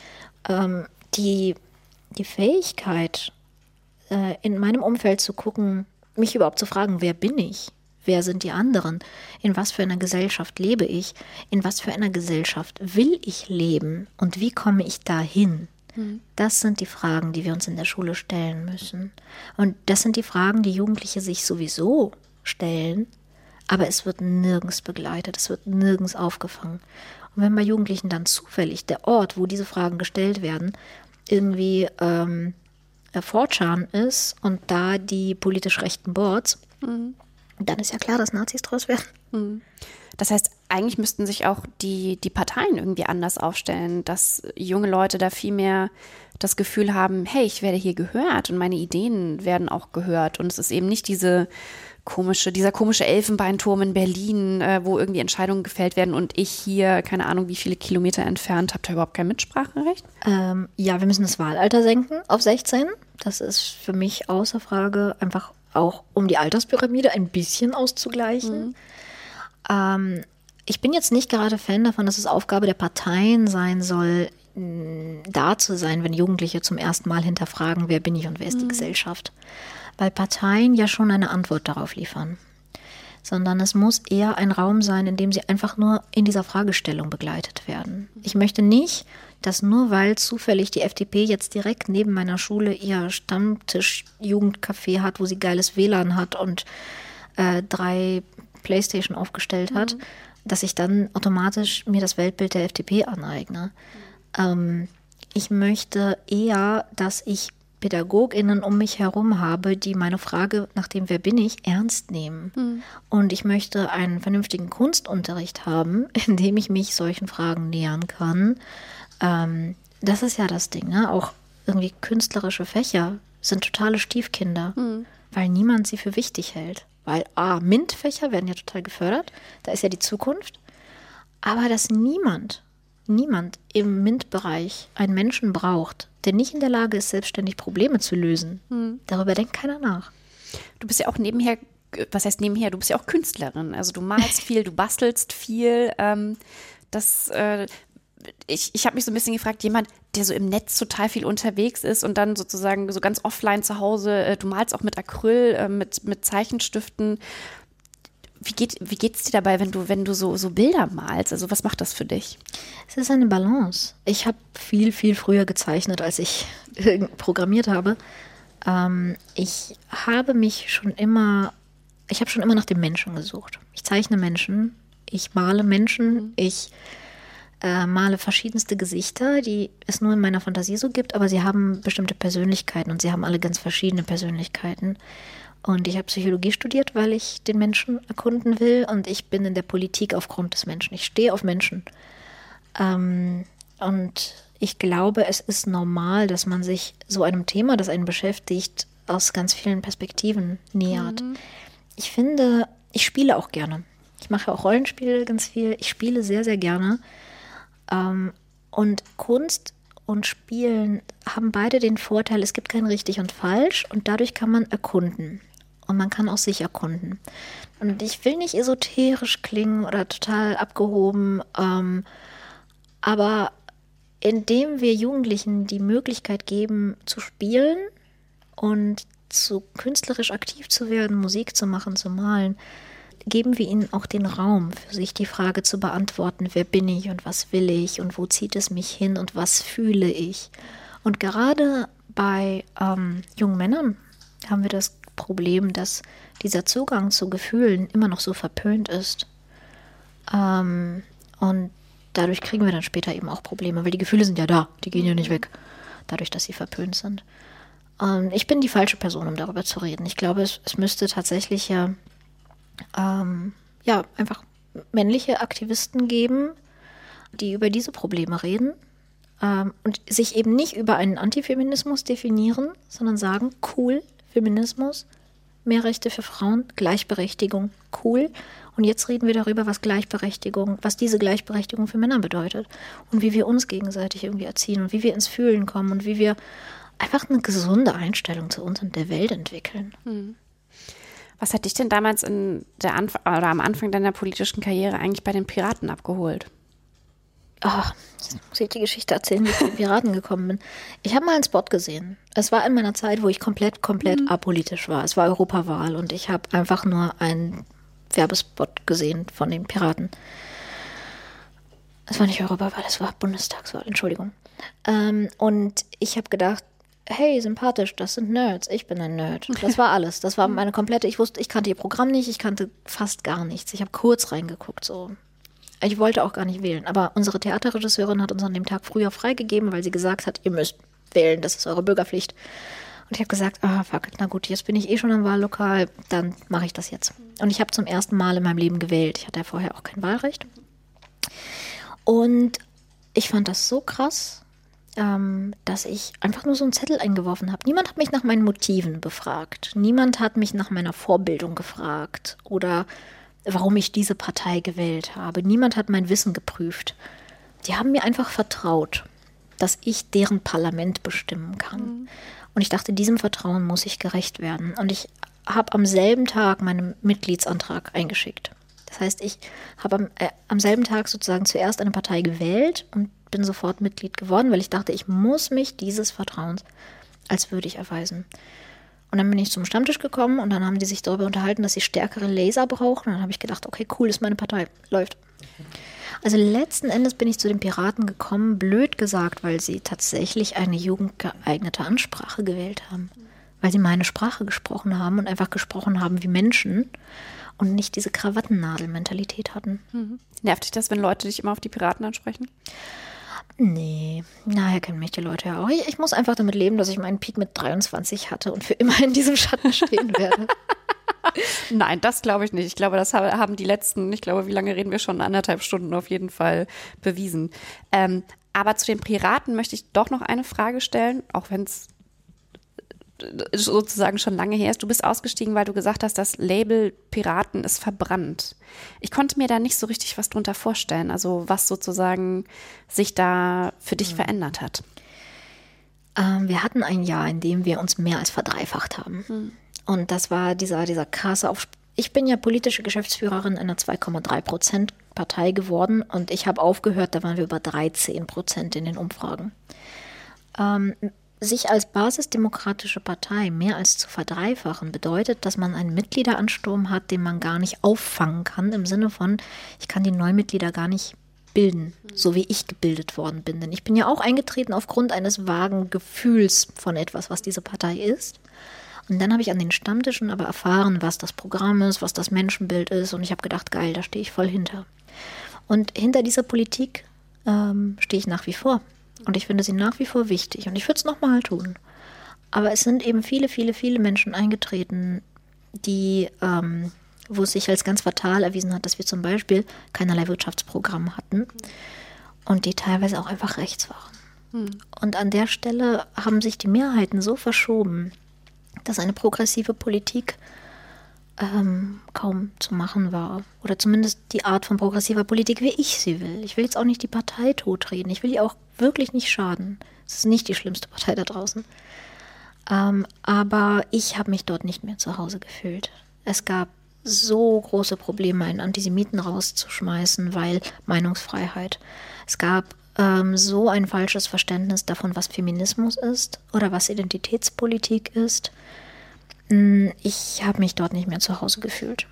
Die Fähigkeit, in meinem Umfeld zu gucken, mich überhaupt zu fragen, wer bin ich? Wer sind die anderen? In was für einer Gesellschaft lebe ich? In was für einer Gesellschaft will ich leben? Und wie komme ich dahin? Das sind die Fragen, die wir uns in der Schule stellen müssen. Und das sind die Fragen, die Jugendliche sich sowieso stellen, aber es wird nirgends begleitet, es wird nirgends aufgefangen. Und wenn bei Jugendlichen dann zufällig der Ort, wo diese Fragen gestellt werden, irgendwie 4chan ist und da die politisch rechten Boards, dann ist ja klar, dass Nazis draus werden. Das heißt, eigentlich müssten sich auch die Parteien irgendwie anders aufstellen, dass junge Leute da viel mehr das Gefühl haben, hey, ich werde hier gehört und meine Ideen werden auch gehört. Und es ist eben nicht dieser komische Elfenbeinturm in Berlin, wo irgendwie Entscheidungen gefällt werden und ich hier, keine Ahnung, wie viele Kilometer entfernt, habe da überhaupt kein Mitspracherecht? Ja, wir müssen das Wahlalter senken auf 16. Das ist für mich außer Frage, einfach auch um die Alterspyramide ein bisschen auszugleichen. Ich bin jetzt nicht gerade Fan davon, dass es Aufgabe der Parteien sein soll, da zu sein, wenn Jugendliche zum ersten Mal hinterfragen, wer bin ich und wer ist die Gesellschaft. Weil Parteien ja schon eine Antwort darauf liefern. Sondern es muss eher ein Raum sein, in dem sie einfach nur in dieser Fragestellung begleitet werden. Ich möchte nicht, dass nur weil zufällig die FDP jetzt direkt neben meiner Schule ihr Stammtisch-Jugendcafé hat, wo sie geiles WLAN hat und 3 Playstation aufgestellt hat, dass ich dann automatisch mir das Weltbild der FDP aneigne. Ich möchte eher, dass ich PädagogInnen um mich herum habe, die meine Frage nach dem, wer bin ich, ernst nehmen. Und ich möchte einen vernünftigen Kunstunterricht haben, in dem ich mich solchen Fragen nähern kann. Das ist ja das Ding, ne? Auch irgendwie künstlerische Fächer sind totale Stiefkinder, weil niemand sie für wichtig hält. Weil MINT-Fächer werden ja total gefördert, da ist ja die Zukunft. Aber dass niemand im MINT-Bereich einen Menschen braucht, der nicht in der Lage ist, selbstständig Probleme zu lösen. Darüber denkt keiner nach. Du bist ja auch nebenher, was heißt nebenher? Du bist ja auch Künstlerin. Also du malst viel, du bastelst viel. Ich habe mich so ein bisschen gefragt, jemand, der so im Netz total viel unterwegs ist und dann sozusagen so ganz offline zu Hause, du malst auch mit Acryl, mit Zeichenstiften. Wie geht's dir dabei, wenn du so Bilder malst? Also was macht das für dich? Es ist eine Balance. Ich habe viel, viel früher gezeichnet, als ich programmiert habe. Ich habe schon immer nach dem Menschen gesucht. Ich zeichne Menschen, ich male Menschen, ich male verschiedenste Gesichter, die es nur in meiner Fantasie so gibt, aber sie haben bestimmte Persönlichkeiten und sie haben alle ganz verschiedene Persönlichkeiten. Und ich habe Psychologie studiert, weil ich den Menschen erkunden will und ich bin in der Politik aufgrund des Menschen. Ich stehe auf Menschen. Und ich glaube, es ist normal, dass man sich so einem Thema, das einen beschäftigt, aus ganz vielen Perspektiven nähert. Ich finde, ich spiele auch gerne. Ich mache auch Rollenspiele ganz viel. Ich spiele sehr, sehr gerne. Und Kunst und Spielen haben beide den Vorteil, es gibt kein richtig und falsch und dadurch kann man erkunden. Und man kann auch sich erkunden. Und ich will nicht esoterisch klingen oder total abgehoben, aber indem wir Jugendlichen die Möglichkeit geben, zu spielen und künstlerisch aktiv zu werden, Musik zu machen, zu malen, geben wir ihnen auch den Raum, für sich die Frage zu beantworten, wer bin ich und was will ich und wo zieht es mich hin und was fühle ich. Und gerade bei jungen Männern haben wir das Problem, dass dieser Zugang zu Gefühlen immer noch so verpönt ist. Und dadurch kriegen wir dann später eben auch Probleme, weil die Gefühle sind ja da, die gehen ja nicht weg, dadurch, dass sie verpönt sind. Ich bin die falsche Person, um darüber zu reden. Ich glaube, es müsste tatsächlich einfach männliche Aktivisten geben, die über diese Probleme reden und sich eben nicht über einen Antifeminismus definieren, sondern sagen, cool, Feminismus, mehr Rechte für Frauen, Gleichberechtigung, cool. Und jetzt reden wir darüber, was diese Gleichberechtigung für Männer bedeutet und wie wir uns gegenseitig irgendwie erziehen und wie wir ins Fühlen kommen und wie wir einfach eine gesunde Einstellung zu uns und der Welt entwickeln. Was hat dich denn damals am Anfang deiner politischen Karriere eigentlich bei den Piraten abgeholt? Jetzt muss ich die Geschichte erzählen, wie ich zu den Piraten gekommen bin. Ich habe mal einen Spot gesehen. Es war in meiner Zeit, wo ich komplett apolitisch war. Es war Europawahl und ich habe einfach nur einen Werbespot gesehen von den Piraten. Es war nicht Europawahl, es war Bundestagswahl, Entschuldigung. Und ich habe gedacht, hey, sympathisch, das sind Nerds, ich bin ein Nerd. Das war alles. Das war meine komplette, ich kannte ihr Programm nicht, ich kannte fast gar nichts. Ich habe kurz reingeguckt, so. Ich wollte auch gar nicht wählen, aber unsere Theaterregisseurin hat uns an dem Tag früher freigegeben, weil sie gesagt hat, ihr müsst wählen, das ist eure Bürgerpflicht. Und ich habe gesagt, fuck, na gut, jetzt bin ich eh schon am Wahllokal, dann mache ich das jetzt. Und ich habe zum ersten Mal in meinem Leben gewählt. Ich hatte ja vorher auch kein Wahlrecht. Und ich fand das so krass, dass ich einfach nur so einen Zettel eingeworfen habe. Niemand hat mich nach meinen Motiven befragt. Niemand hat mich nach meiner Vorbildung gefragt oder warum ich diese Partei gewählt habe. Niemand hat mein Wissen geprüft. Die haben mir einfach vertraut, dass ich deren Parlament bestimmen kann. Und ich dachte, diesem Vertrauen muss ich gerecht werden. Und ich habe am selben Tag meinen Mitgliedsantrag eingeschickt. Das heißt, ich habe am selben Tag sozusagen zuerst eine Partei gewählt und bin sofort Mitglied geworden, weil ich dachte, ich muss mich dieses Vertrauens als würdig erweisen. Und dann bin ich zum Stammtisch gekommen und dann haben die sich darüber unterhalten, dass sie stärkere Laser brauchen. Und dann habe ich gedacht, okay, cool, ist meine Partei, läuft. Also letzten Endes bin ich zu den Piraten gekommen, blöd gesagt, weil sie tatsächlich eine jugendgeeignete Ansprache gewählt haben. Weil sie meine Sprache gesprochen haben und einfach gesprochen haben wie Menschen und nicht diese Krawattennadel-Mentalität hatten. Nervt dich das, wenn Leute dich immer auf die Piraten ansprechen? Nee, nachher kennen mich die Leute ja auch. Ich muss einfach damit leben, dass ich meinen Peak mit 23 hatte und für immer in diesem Schatten stehen werde. Nein, das glaube ich nicht. Ich glaube, das haben die letzten, wie lange reden wir schon? 1,5 Stunden auf jeden Fall bewiesen. Aber zu den Piraten möchte ich doch noch eine Frage stellen, auch wenn es sozusagen schon lange her ist. Du bist ausgestiegen, weil du gesagt hast, das Label Piraten ist verbrannt. Ich konnte mir da nicht so richtig was drunter vorstellen, also was sozusagen sich da für dich verändert hat. Wir hatten ein Jahr, in dem wir uns mehr als verdreifacht haben. Und das war dieser krasse Ich bin ja politische Geschäftsführerin einer 2,3% Partei geworden und ich habe aufgehört, da waren wir über 13% in den Umfragen. Sich als basisdemokratische Partei mehr als zu verdreifachen, bedeutet, dass man einen Mitgliederansturm hat, den man gar nicht auffangen kann, im Sinne von, ich kann die Neumitglieder gar nicht bilden, so wie ich gebildet worden bin. Denn ich bin ja auch eingetreten aufgrund eines vagen Gefühls von etwas, was diese Partei ist. Und dann habe ich an den Stammtischen aber erfahren, was das Programm ist, was das Menschenbild ist. Und ich habe gedacht, geil, da stehe ich voll hinter. Und hinter dieser Politik stehe ich nach wie vor. Und ich finde sie nach wie vor wichtig. Und ich würde es nochmal tun. Aber es sind eben viele, viele, viele Menschen eingetreten, die, wo es sich als ganz fatal erwiesen hat, dass wir zum Beispiel keinerlei Wirtschaftsprogramm hatten und die teilweise auch einfach rechts waren. Und an der Stelle haben sich die Mehrheiten so verschoben, dass eine progressive Politik kaum zu machen war. Oder zumindest die Art von progressiver Politik, wie ich sie will. Ich will jetzt auch nicht die Partei totreden. Ich will ihr auch wirklich nicht schaden. Es ist nicht die schlimmste Partei da draußen. Aber ich habe mich dort nicht mehr zu Hause gefühlt. Es gab so große Probleme, einen Antisemiten rauszuschmeißen, weil Meinungsfreiheit. Es gab so ein falsches Verständnis davon, was Feminismus ist oder was Identitätspolitik ist. Ich habe mich dort nicht mehr zu Hause gefühlt.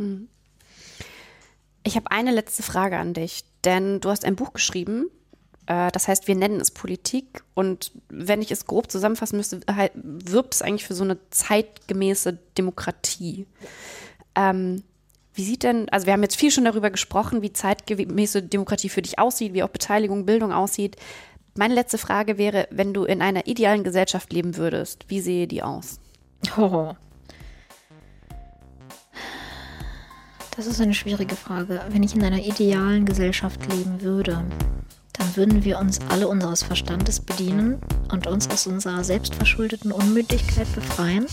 Ich habe eine letzte Frage an dich, denn du hast ein Buch geschrieben, das heißt, wir nennen es Politik, und wenn ich es grob zusammenfassen müsste, wirbt es eigentlich für so eine zeitgemäße Demokratie. Wie sieht denn, also wir haben jetzt viel schon darüber gesprochen, wie zeitgemäße Demokratie für dich aussieht, wie auch Beteiligung, Bildung aussieht. Meine letzte Frage wäre, wenn du in einer idealen Gesellschaft leben würdest, wie sehe die aus? Oh. Das ist eine schwierige Frage. Wenn ich in einer idealen Gesellschaft leben würde, dann würden wir uns alle unseres Verstandes bedienen und uns aus unserer selbstverschuldeten Unmündigkeit befreien.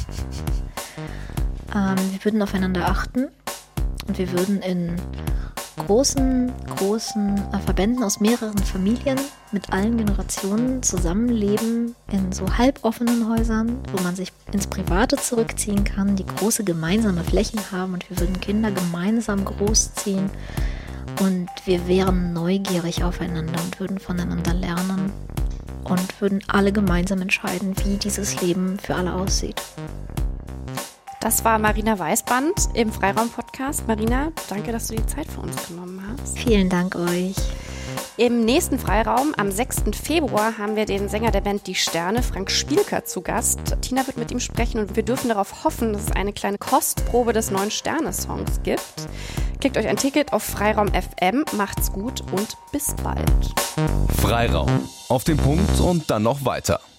Wir würden aufeinander achten und wir würden in großen Verbänden aus mehreren Familien mit allen Generationen zusammenleben in so halboffenen Häusern, wo man sich ins Private zurückziehen kann, die große gemeinsame Flächen haben, und wir würden Kinder gemeinsam großziehen und wir wären neugierig aufeinander und würden voneinander lernen und würden alle gemeinsam entscheiden, wie dieses Leben für alle aussieht. Das war Marina Weißband im Freiraum-Podcast. Marina, danke, dass du die Zeit für uns genommen hast. Vielen Dank euch. Im nächsten Freiraum, am 6. Februar, haben wir den Sänger der Band Die Sterne, Frank Spielker, zu Gast. Tina wird mit ihm sprechen und wir dürfen darauf hoffen, dass es eine kleine Kostprobe des neuen Sterne-Songs gibt. Klickt euch ein Ticket auf Freiraum FM, macht's gut und bis bald. Freiraum. Auf den Punkt und dann noch weiter.